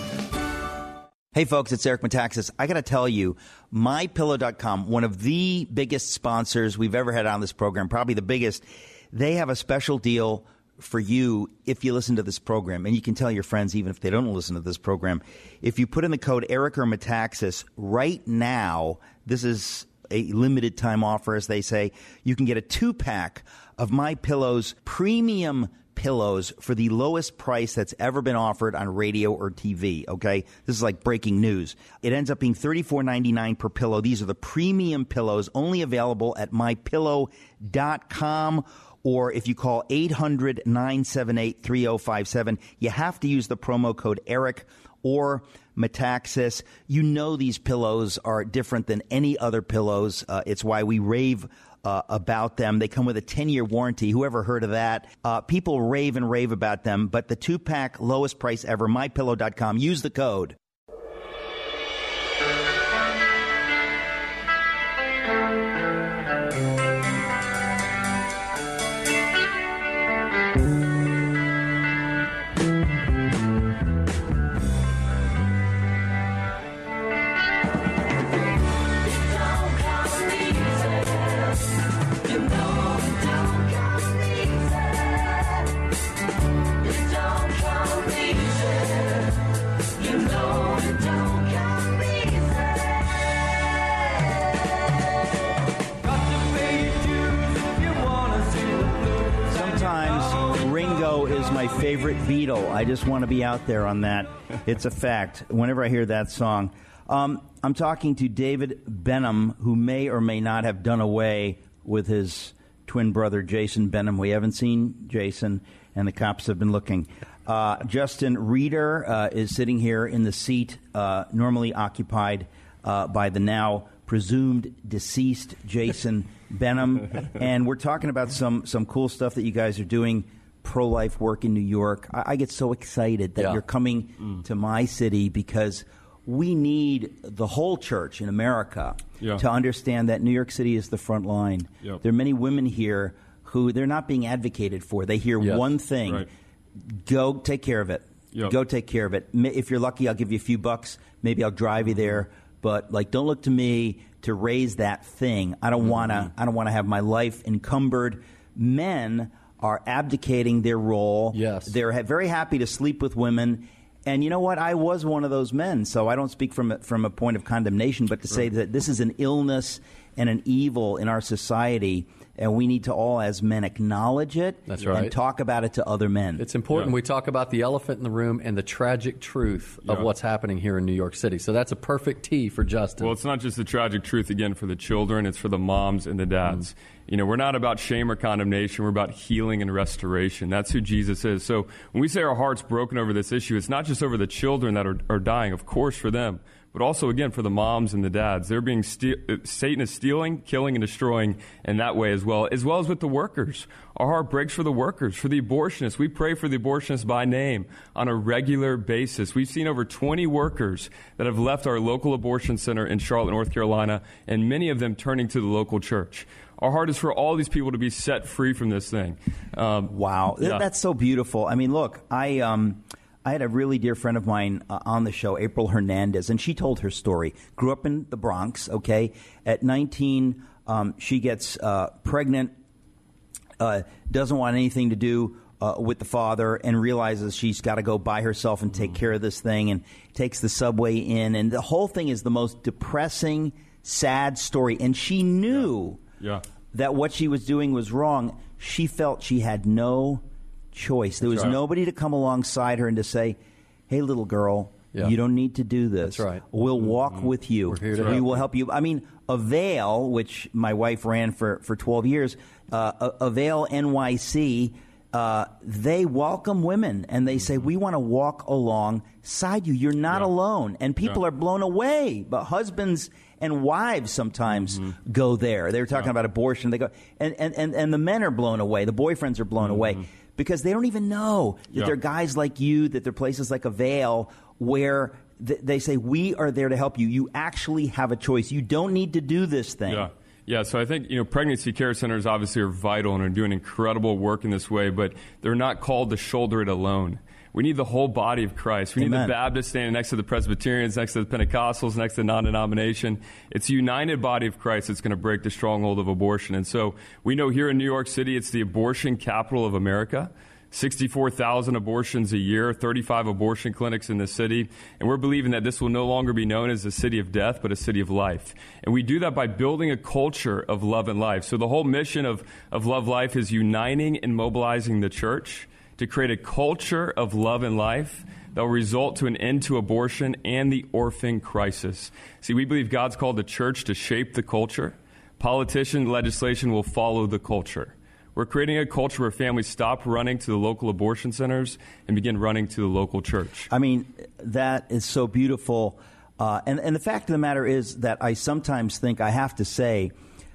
Hey, folks, it's Eric Metaxas. I got to tell you, my pillow dot com, one of the biggest sponsors we've ever had on this program, probably the biggest, they have a special deal for you if you listen to this program. And you can tell your friends, even if they don't listen to this program. If you put in the code Eric or Metaxas right now, this is a limited time offer, as they say. You can get a two-pack of MyPillow's premium pillows for the lowest price that's ever been offered on radio or T V, okay? This is like breaking news. It ends up being thirty-four ninety-nine per pillow. These are the premium pillows, only available at my pillow dot com, or if you call eight hundred, nine seven eight, three oh five seven. You have to use the promo code ERIC or Metaxas. You know these pillows are different than any other pillows. Uh, it's why we rave Uh, about them. They come with a ten-year warranty. Whoever heard of that? Uh, people rave and rave about them. But the two-pack, lowest price ever, my pillow dot com. Use the code. Favorite Beatle. I just want to be out there on that. It's a fact. Whenever I hear that song. Um, I'm talking to David Benham, who may or may not have done away with his twin brother, Jason Benham. We haven't seen Jason, and the cops have been looking. Uh, Justin Reeder uh, is sitting here in the seat uh, normally occupied uh, by the now presumed deceased Jason Benham. And we're talking about some, some cool stuff that you guys are doing, pro-life work in New York. I, I get so excited that Yeah. you're coming Mm. to my city because we need the whole church in America Yeah. to understand that New York City is the front line. Yep. There are many women here who they're not being advocated for. They hear Yes. one thing, Right. go take care of it. Yep. Go take care of it. M- If you're lucky, I'll give you a few bucks. Maybe I'll drive you there. But like, don't look to me to raise that thing. I don't Mm-hmm. want to. I don't want to have my life encumbered. Men are abdicating their role. Yes. They're ha- very happy to sleep with women. And you know what? I was one of those men, so I don't speak from a, from a point of condemnation, but to say that this is an illness and an evil in our society, and we need to all, as men, acknowledge it That's right. and talk about it to other men. It's important we talk about the elephant in the room and the tragic truth of Yeah. what's happening here in New York City. So that's a perfect tee for Justin. Well, it's not just the tragic truth, again, for the children. It's for the moms and the dads. Mm. You know, we're not about shame or condemnation. We're about healing and restoration. That's who Jesus is. So when we say our heart's broken over this issue, it's not just over the children that are, are dying, of course, for them, but also, again, for the moms and the dads. They're being ste- Satan is stealing, killing, and destroying in that way as well, as well as with the workers. Our heart breaks for the workers, for the abortionists. We pray for the abortionists by name on a regular basis. We've seen over twenty workers that have left our local abortion center in Charlotte, North Carolina, and many of them turning to the local church. Our heart is for all these people to be set free from this thing. Um, wow. yeah. That's so beautiful. I mean, look, I... Um, I had a really dear friend of mine uh, on the show, April Hernandez, and she told her story. Grew up in the Bronx, okay? At nineteen, um, she gets uh, pregnant, uh, doesn't want anything to do uh, with the father, and realizes she's got to go by herself and take care of this thing, and takes the subway in. And the whole thing is the most depressing, sad story. And she knew Yeah. that what she was doing was wrong. She felt she had no choice. There That's was right. nobody to come alongside her and to say, hey, little girl, Yeah. you don't need to do this. That's right. We'll walk with you. We're here to we help will you. help you. I mean, Avail, which my wife ran for, for twelve years, uh, Avail N Y C, uh, they welcome women and they say, we want to walk alongside you. You're not Yeah. alone. And people Yeah. are blown away. But husbands and wives sometimes go there. They were talking Yeah. about abortion. They go, and, and, and, and the men are blown away. The boyfriends are blown away because they don't even know that Yeah. there are guys like you, that there are places like Avail where th- they say, we are there to help you. You actually have a choice. You don't need to do this thing. Yeah. Yeah, so I think, you know, pregnancy care centers obviously are vital and are doing incredible work in this way, but they're not called to shoulder it alone. We need the whole body of Christ. We Amen. need the Baptists standing next to the Presbyterians, next to the Pentecostals, next to the non-denomination. It's a united body of Christ that's going to break the stronghold of abortion. And so we know here in New York City, it's the abortion capital of America. sixty-four thousand abortions a year, thirty-five abortion clinics in the city, and we're believing that this will no longer be known as a city of death, but a city of life. And we do that by building a culture of love and life. So the whole mission of, of Love Life is uniting and mobilizing the church to create a culture of love and life that will result to an end to abortion and the orphan crisis. See, we believe God's called the church to shape the culture. Politician legislation will follow the culture. We're creating a culture where families stop running to the local abortion centers and begin running to the local church. I mean, that is so beautiful. Uh, and, and the fact of the matter is that I sometimes think I have to say,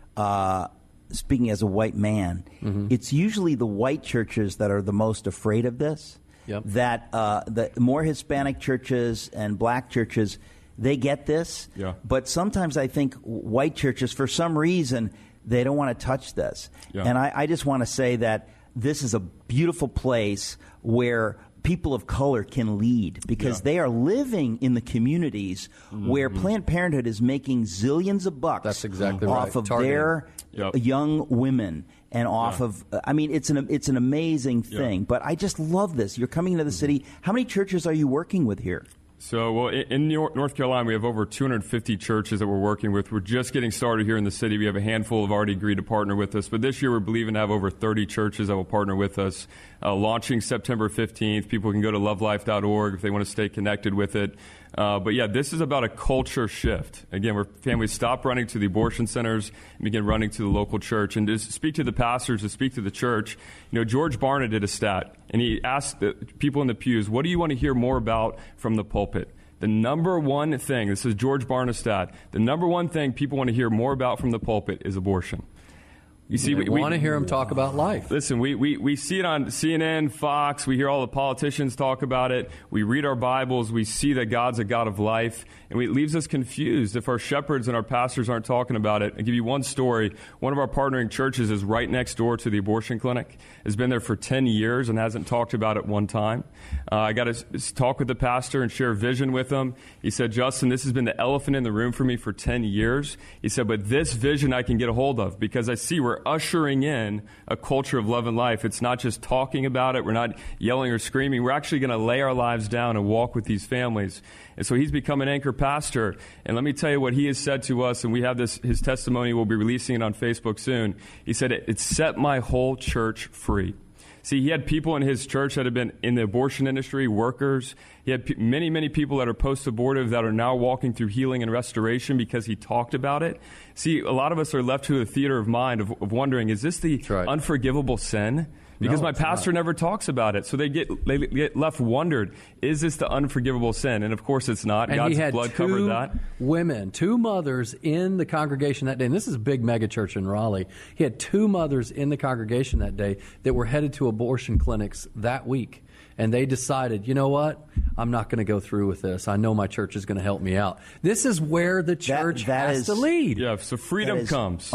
uh, speaking as a white man, mm-hmm. it's usually the white churches that are the most afraid of this. Yep. That uh, the more Hispanic churches and black churches, they get this. Yeah. But sometimes I think white churches, for some reason, they don't want to touch this. Yeah. And I, I just want to say that this is a beautiful place where people of color can lead, because Yeah. they are living in the communities Mm-hmm. where Planned Parenthood is making zillions of bucks That's exactly off right. of Targeting. their Yep. young women and off Yeah. of, uh, I mean, it's an it's an amazing thing. Yeah. But I just love this. You're coming into the city. How many churches are you working with here? So, well, in in New York, North Carolina, we have over two hundred fifty churches that we're working with. We're just getting started here in the city. We have a handful have already agreed to partner with us. But this year, we're believing to have over thirty churches that will partner with us. Uh, launching September fifteenth. People can go to love life dot org if they want to stay connected with it. Uh, but, yeah, this is about a culture shift. Again, where families stop running to the abortion centers and begin running to the local church. And to speak to the pastors, to speak to the church, you know, George Barna did a stat, and he asked the people in the pews, what do you want to hear more about from the pulpit? The number one thing, this is George Barna's stat, the number one thing people want to hear more about from the pulpit is abortion. You see, we, we, we want to hear him talk about life. Listen, we, we, we see it on C N N, Fox. We hear all the politicians talk about it. We read our Bibles. We see that God's a God of life. And it leaves us confused if our shepherds and our pastors aren't talking about it. I'll give you one story. One of our partnering churches is right next door to the abortion clinic. Has been there for ten years and hasn't talked about it one time. Uh, I got to talk with the pastor and share vision with him. He said, Justin, this has been the elephant in the room for me for ten years. He said, but this vision I can get a hold of because I see we're ushering in a culture of love and life. It's not just talking about it. We're not yelling or screaming. We're actually going to lay our lives down and walk with these families. And so he's become an anchor pastor. And let me tell you what he has said to us, and we have this, his testimony, we'll be releasing it on Facebook soon. He said, it, it set my whole church free. See, he had people in his church that had been in the abortion industry, workers. He had p- many, many people that are post-abortive that are now walking through healing and restoration because he talked about it. See, a lot of us are left to the theater of mind of, of wondering, is this the right. unforgivable sin? Because No, my it's pastor not. never talks about it. So they get they get left wondered, is this the unforgivable sin? And of course it's not. And God's he had blood two covered that. women, two mothers in the congregation that day. And this is a big megachurch in Raleigh. He had two mothers in the congregation that day that were headed to abortion clinics that week. And they decided, you know what? I'm not going to go through with this. I know my church is going to help me out. This is where the church that has is- to lead. Yeah, so freedom That is comes.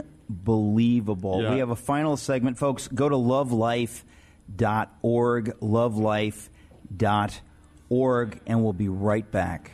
Unbelievable. Yeah. We have a final segment, folks. Go to love life dot org, love life dot org, and we'll be right back.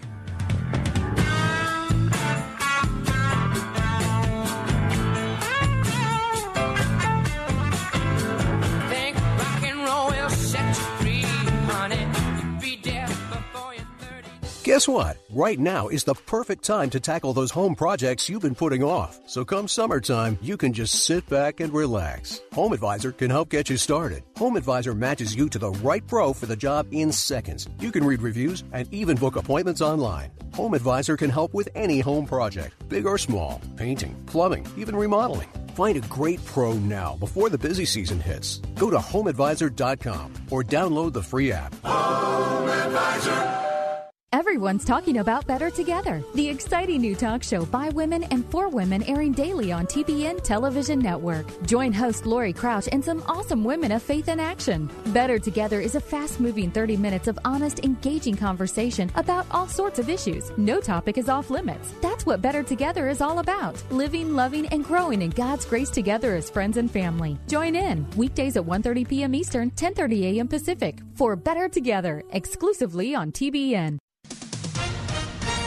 Think rock and roll will set you free, honey. You'll be dead before you're thirty. Guess what? Right now is the perfect time to tackle those home projects you've been putting off. So come summertime, you can just sit back and relax. Home Advisor can help get you started. Home Advisor matches you to the right pro for the job in seconds. You can read reviews and even book appointments online. Home Advisor can help with any home project, big or small, painting, plumbing, even remodeling. Find a great pro now before the busy season hits. Go to home advisor dot com or download the free app. Home Advisor. Everyone's talking about Better Together, the exciting new talk show by women and for women airing daily on T B N Television Network. Join host Lori Crouch and some awesome women of faith in action. Better Together is a fast-moving thirty minutes of honest, engaging conversation about all sorts of issues. No topic is off limits. That's what Better Together is all about. Living, loving, and growing in God's grace together as friends and family. Join in weekdays at one thirty p.m. Eastern, ten thirty a.m. Pacific for Better Together, exclusively on T B N.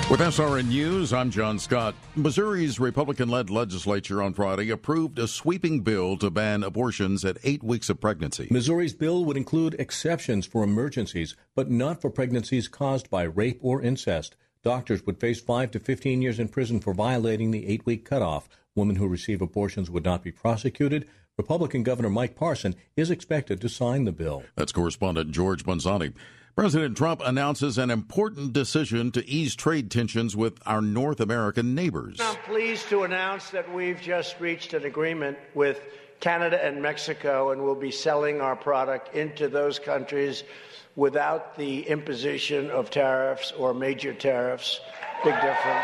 With S R N News, I'm John Scott. Missouri's Republican-led legislature on Friday approved a sweeping bill to ban abortions at eight weeks of pregnancy. Missouri's bill would include exceptions for emergencies, but not for pregnancies caused by rape or incest. Doctors would face five to fifteen years in prison for violating the eight-week cutoff. Women who receive abortions would not be prosecuted. Republican Governor Mike Parson is expected to sign the bill. That's correspondent George Bonzani. President Trump announces an important decision to ease trade tensions with our North American neighbors. I'm pleased to announce that we've just reached an agreement with Canada and Mexico, and we'll be selling our product into those countries without the imposition of tariffs or major tariffs. Big difference.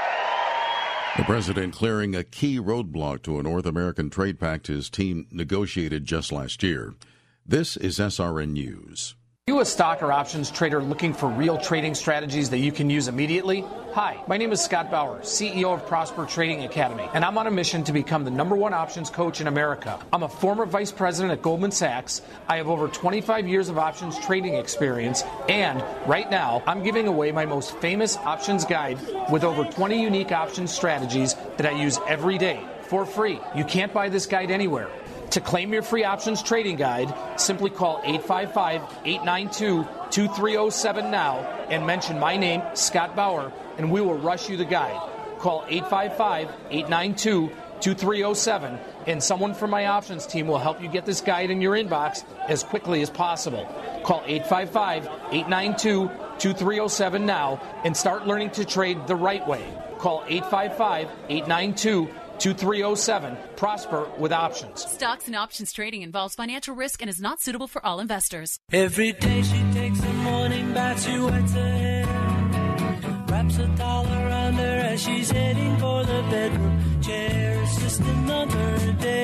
The president clearing a key roadblock to a North American trade pact his team negotiated just last year. This is S R N News. Are you a stock or options trader looking for real trading strategies that you can use immediately? Hi, my name is Scott Bauer, C E O of Prosper Trading Academy, and I'm on a mission to become the number one options coach in America. I'm a former vice president at Goldman Sachs. I have over twenty-five years of options trading experience, and right now I'm giving away my most famous options guide with over twenty unique options strategies that I use every day for free. You can't buy this guide anywhere. To claim your free options trading guide, simply call eight five five, eight nine two, two three zero seven now and mention my name, Scott Bauer, and we will rush you the guide. Call eight five five, eight nine two, two three zero seven and someone from my options team will help you get this guide in your inbox as quickly as possible. Call eight five five, eight nine two, two three zero seven now and start learning to trade the right way. Call eight five five, eight nine two, two three zero seven. Prosper with options. Stocks and options trading involves financial risk and is not suitable for all investors. Every day she takes a morning bath, she wets her hair, wraps a towel around her as she's heading for the bedroom chair. It's just another day,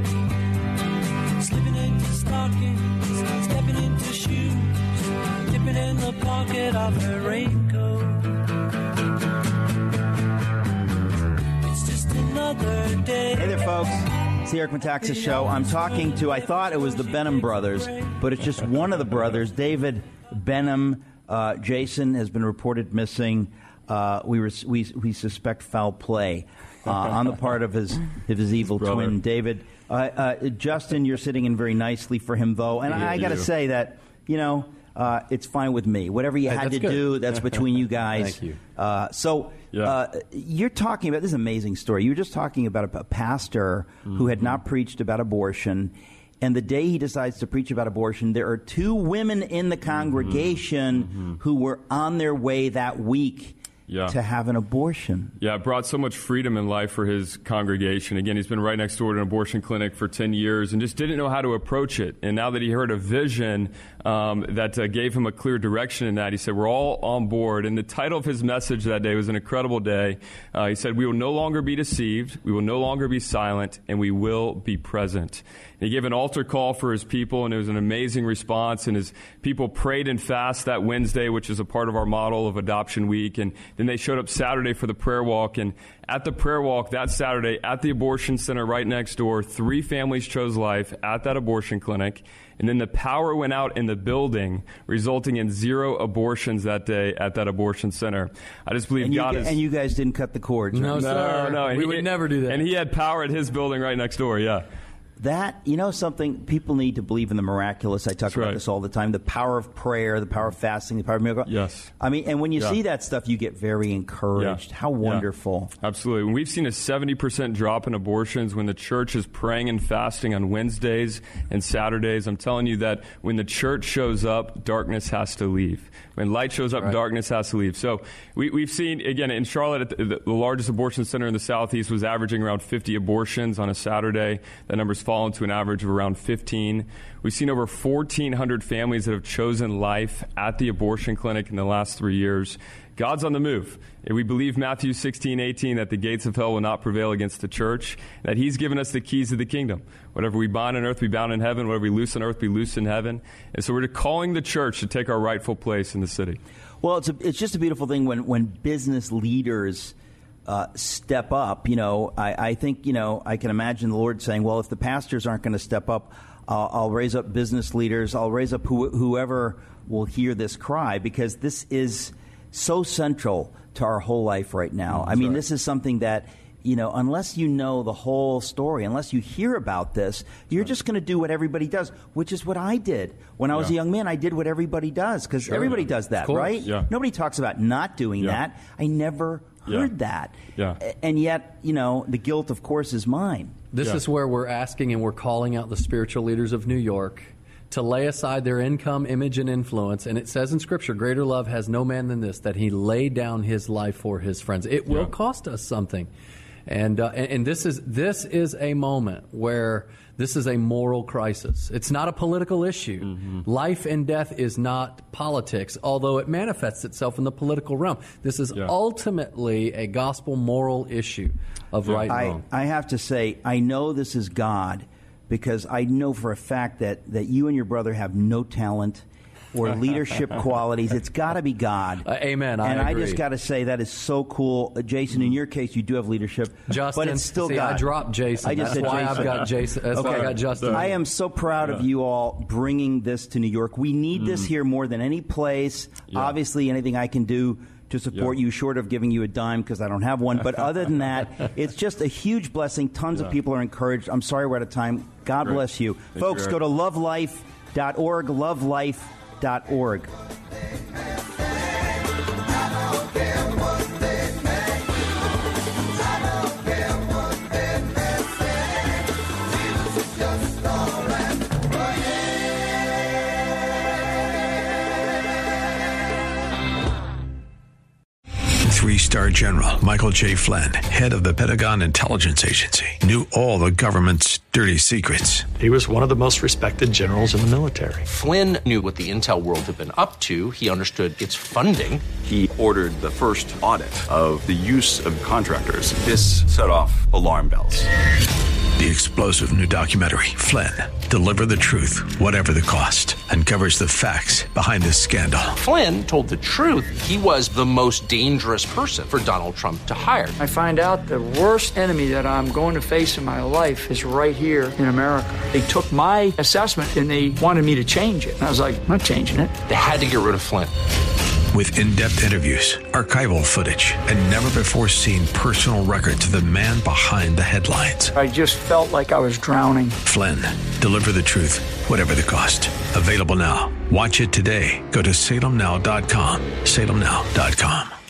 slipping into stockings, stepping into shoes, dipping in the pocket of her raincoat. Hey there, folks. It's the Eric Metaxas Show. I'm talking to, I thought it was the Benham brothers, but it's just one of the brothers, David Benham. Uh, Jason has been reported missing. Uh, we, res- we we suspect foul play uh, on the part of his, of his evil twin, David. Uh, uh, Justin, you're sitting in very nicely for him, though. And Yeah, I, I got to you. say that, you know, uh, it's fine with me. Whatever you Hey, had that's to good. do, that's between you guys. Thank you. Uh, so uh, you're talking about, this is an amazing story. You were just talking about a, a pastor Mm-hmm. who had not preached about abortion. And the day he decides to preach about abortion, there are two women in the congregation Mm-hmm. who were on their way that week Yeah. to have an abortion. Yeah, it brought so much freedom in life for his congregation. Again, he's been right next door to an abortion clinic for ten years and just didn't know how to approach it. And now that he heard a vision um, that uh, gave him a clear direction in that, he said, we're all on board. And the title of his message that day was an incredible day. Uh, he said, we will no longer be deceived, we will no longer be silent, and we will be present. And he gave an altar call for his people, and it was an amazing response. And his people prayed and fasted that Wednesday, which is a part of our model of Adoption Week. And then they showed up Saturday for the prayer walk. And at the prayer walk that Saturday, at the abortion center right next door, three families chose life at that abortion clinic. And then the power went out in the building, resulting in zero abortions that day at that abortion center. I just believe And you, God gu- is... and you guys didn't cut the cords, No, right? sir. No, and We he- would never do that. And he had power at his building right next door, yeah. That, you know something, people need to believe in the miraculous. I talk about right. this all the time. The power of prayer, the power of fasting, the power of miracle. Yes. I mean, and when you Yeah. see that stuff, you get very encouraged. Yeah. How Yeah. wonderful. Absolutely. And we've seen a seventy percent drop in abortions when the church is praying and fasting on Wednesdays and Saturdays. I'm telling you that when the church shows up, darkness has to leave. When light shows up, Right. darkness has to leave. So we, we've seen, again, in Charlotte, the, the largest abortion center in the Southeast was averaging around fifty abortions on a Saturday. That number's fallen to an average of around fifteen. We've seen over fourteen hundred families that have chosen life at the abortion clinic in the last three years. God's on the move. And we believe Matthew sixteen eighteen that the gates of hell will not prevail against the church, that he's given us the keys to the kingdom. Whatever we bind on earth, we bound in heaven. Whatever we loose on earth, we loose in heaven. And so we're calling the church to take our rightful place in the city. Well, it's a, it's just a beautiful thing when, when business leaders uh, step up. You know, I, I think, you know, I can imagine the Lord saying, well, if the pastors aren't going to step up, uh, I'll raise up business leaders. I'll raise up who, whoever will hear this cry, because this is so central to our whole life right now. I mean, right. this is something that, you know, unless you know the whole story, unless you hear about this, you're just going to do what everybody does, which is what I did. When I was Yeah. a young man, I did what everybody does, because Sure. everybody Yeah. does that, Of course. right? Yeah. Nobody talks about not doing Yeah. that. I never Yeah. heard that. Yeah. A- And yet, you know, the guilt, of course, is mine. This Yeah. is where we're asking and we're calling out the spiritual leaders of New York to lay aside their income, image, and influence. And it says in Scripture, greater love has no man than this, that he laid down his life for his friends. It will Yeah. cost us something. And, uh, and and this is this is a moment where this is a moral crisis. It's not a political issue. Mm-hmm. Life and death is not politics, although it manifests itself in the political realm. This is Yeah. ultimately a gospel moral issue of right and I, wrong. I have to say, I know this is God, because I know for a fact that, that you and your brother have no talent or leadership qualities. It's got to be God. Uh, amen. I And I agree. just got to say that is so cool. Uh, Jason, in your case, you do have leadership, Justin, but it's still see, God. I dropped Jason. I just That's said why Jason. I've got Jason. That's why I got Justin. I am so proud of you all bringing this to New York. We need this here more than any place. Yeah. Obviously, anything I can do to support Yeah. you, short of giving you a dime because I don't have one. But other than that, it's just a huge blessing. Tons Yeah. of people are encouraged. I'm sorry we're out of time. God Great. bless you. Thank Folks, you, go Eric. to love life dot org, love life dot org. Three-star General Michael J. Flynn, head of the Pentagon Intelligence Agency, knew all the government's dirty secrets. He was one of the most respected generals in the military. Flynn knew what the intel world had been up to. He understood its funding. He ordered the first audit of the use of contractors. This set off alarm bells. The explosive new documentary, Flynn, Deliver the Truth, Whatever the Cost, uncovers the facts behind this scandal. Flynn told the truth. He was the most dangerous person for Donald Trump to hire. I find out the worst enemy that I'm going to face in my life is right here in America. They took my assessment and they wanted me to change it. And I was like, I'm not changing it. They had to get rid of Flynn. With in-depth interviews, archival footage, and never-before-seen personal records of the man behind the headlines. I just felt like I was drowning. Flynn, Deliver the Truth, Whatever the Cost. Available now. Watch it today. Go to salem now dot com. salem now dot com.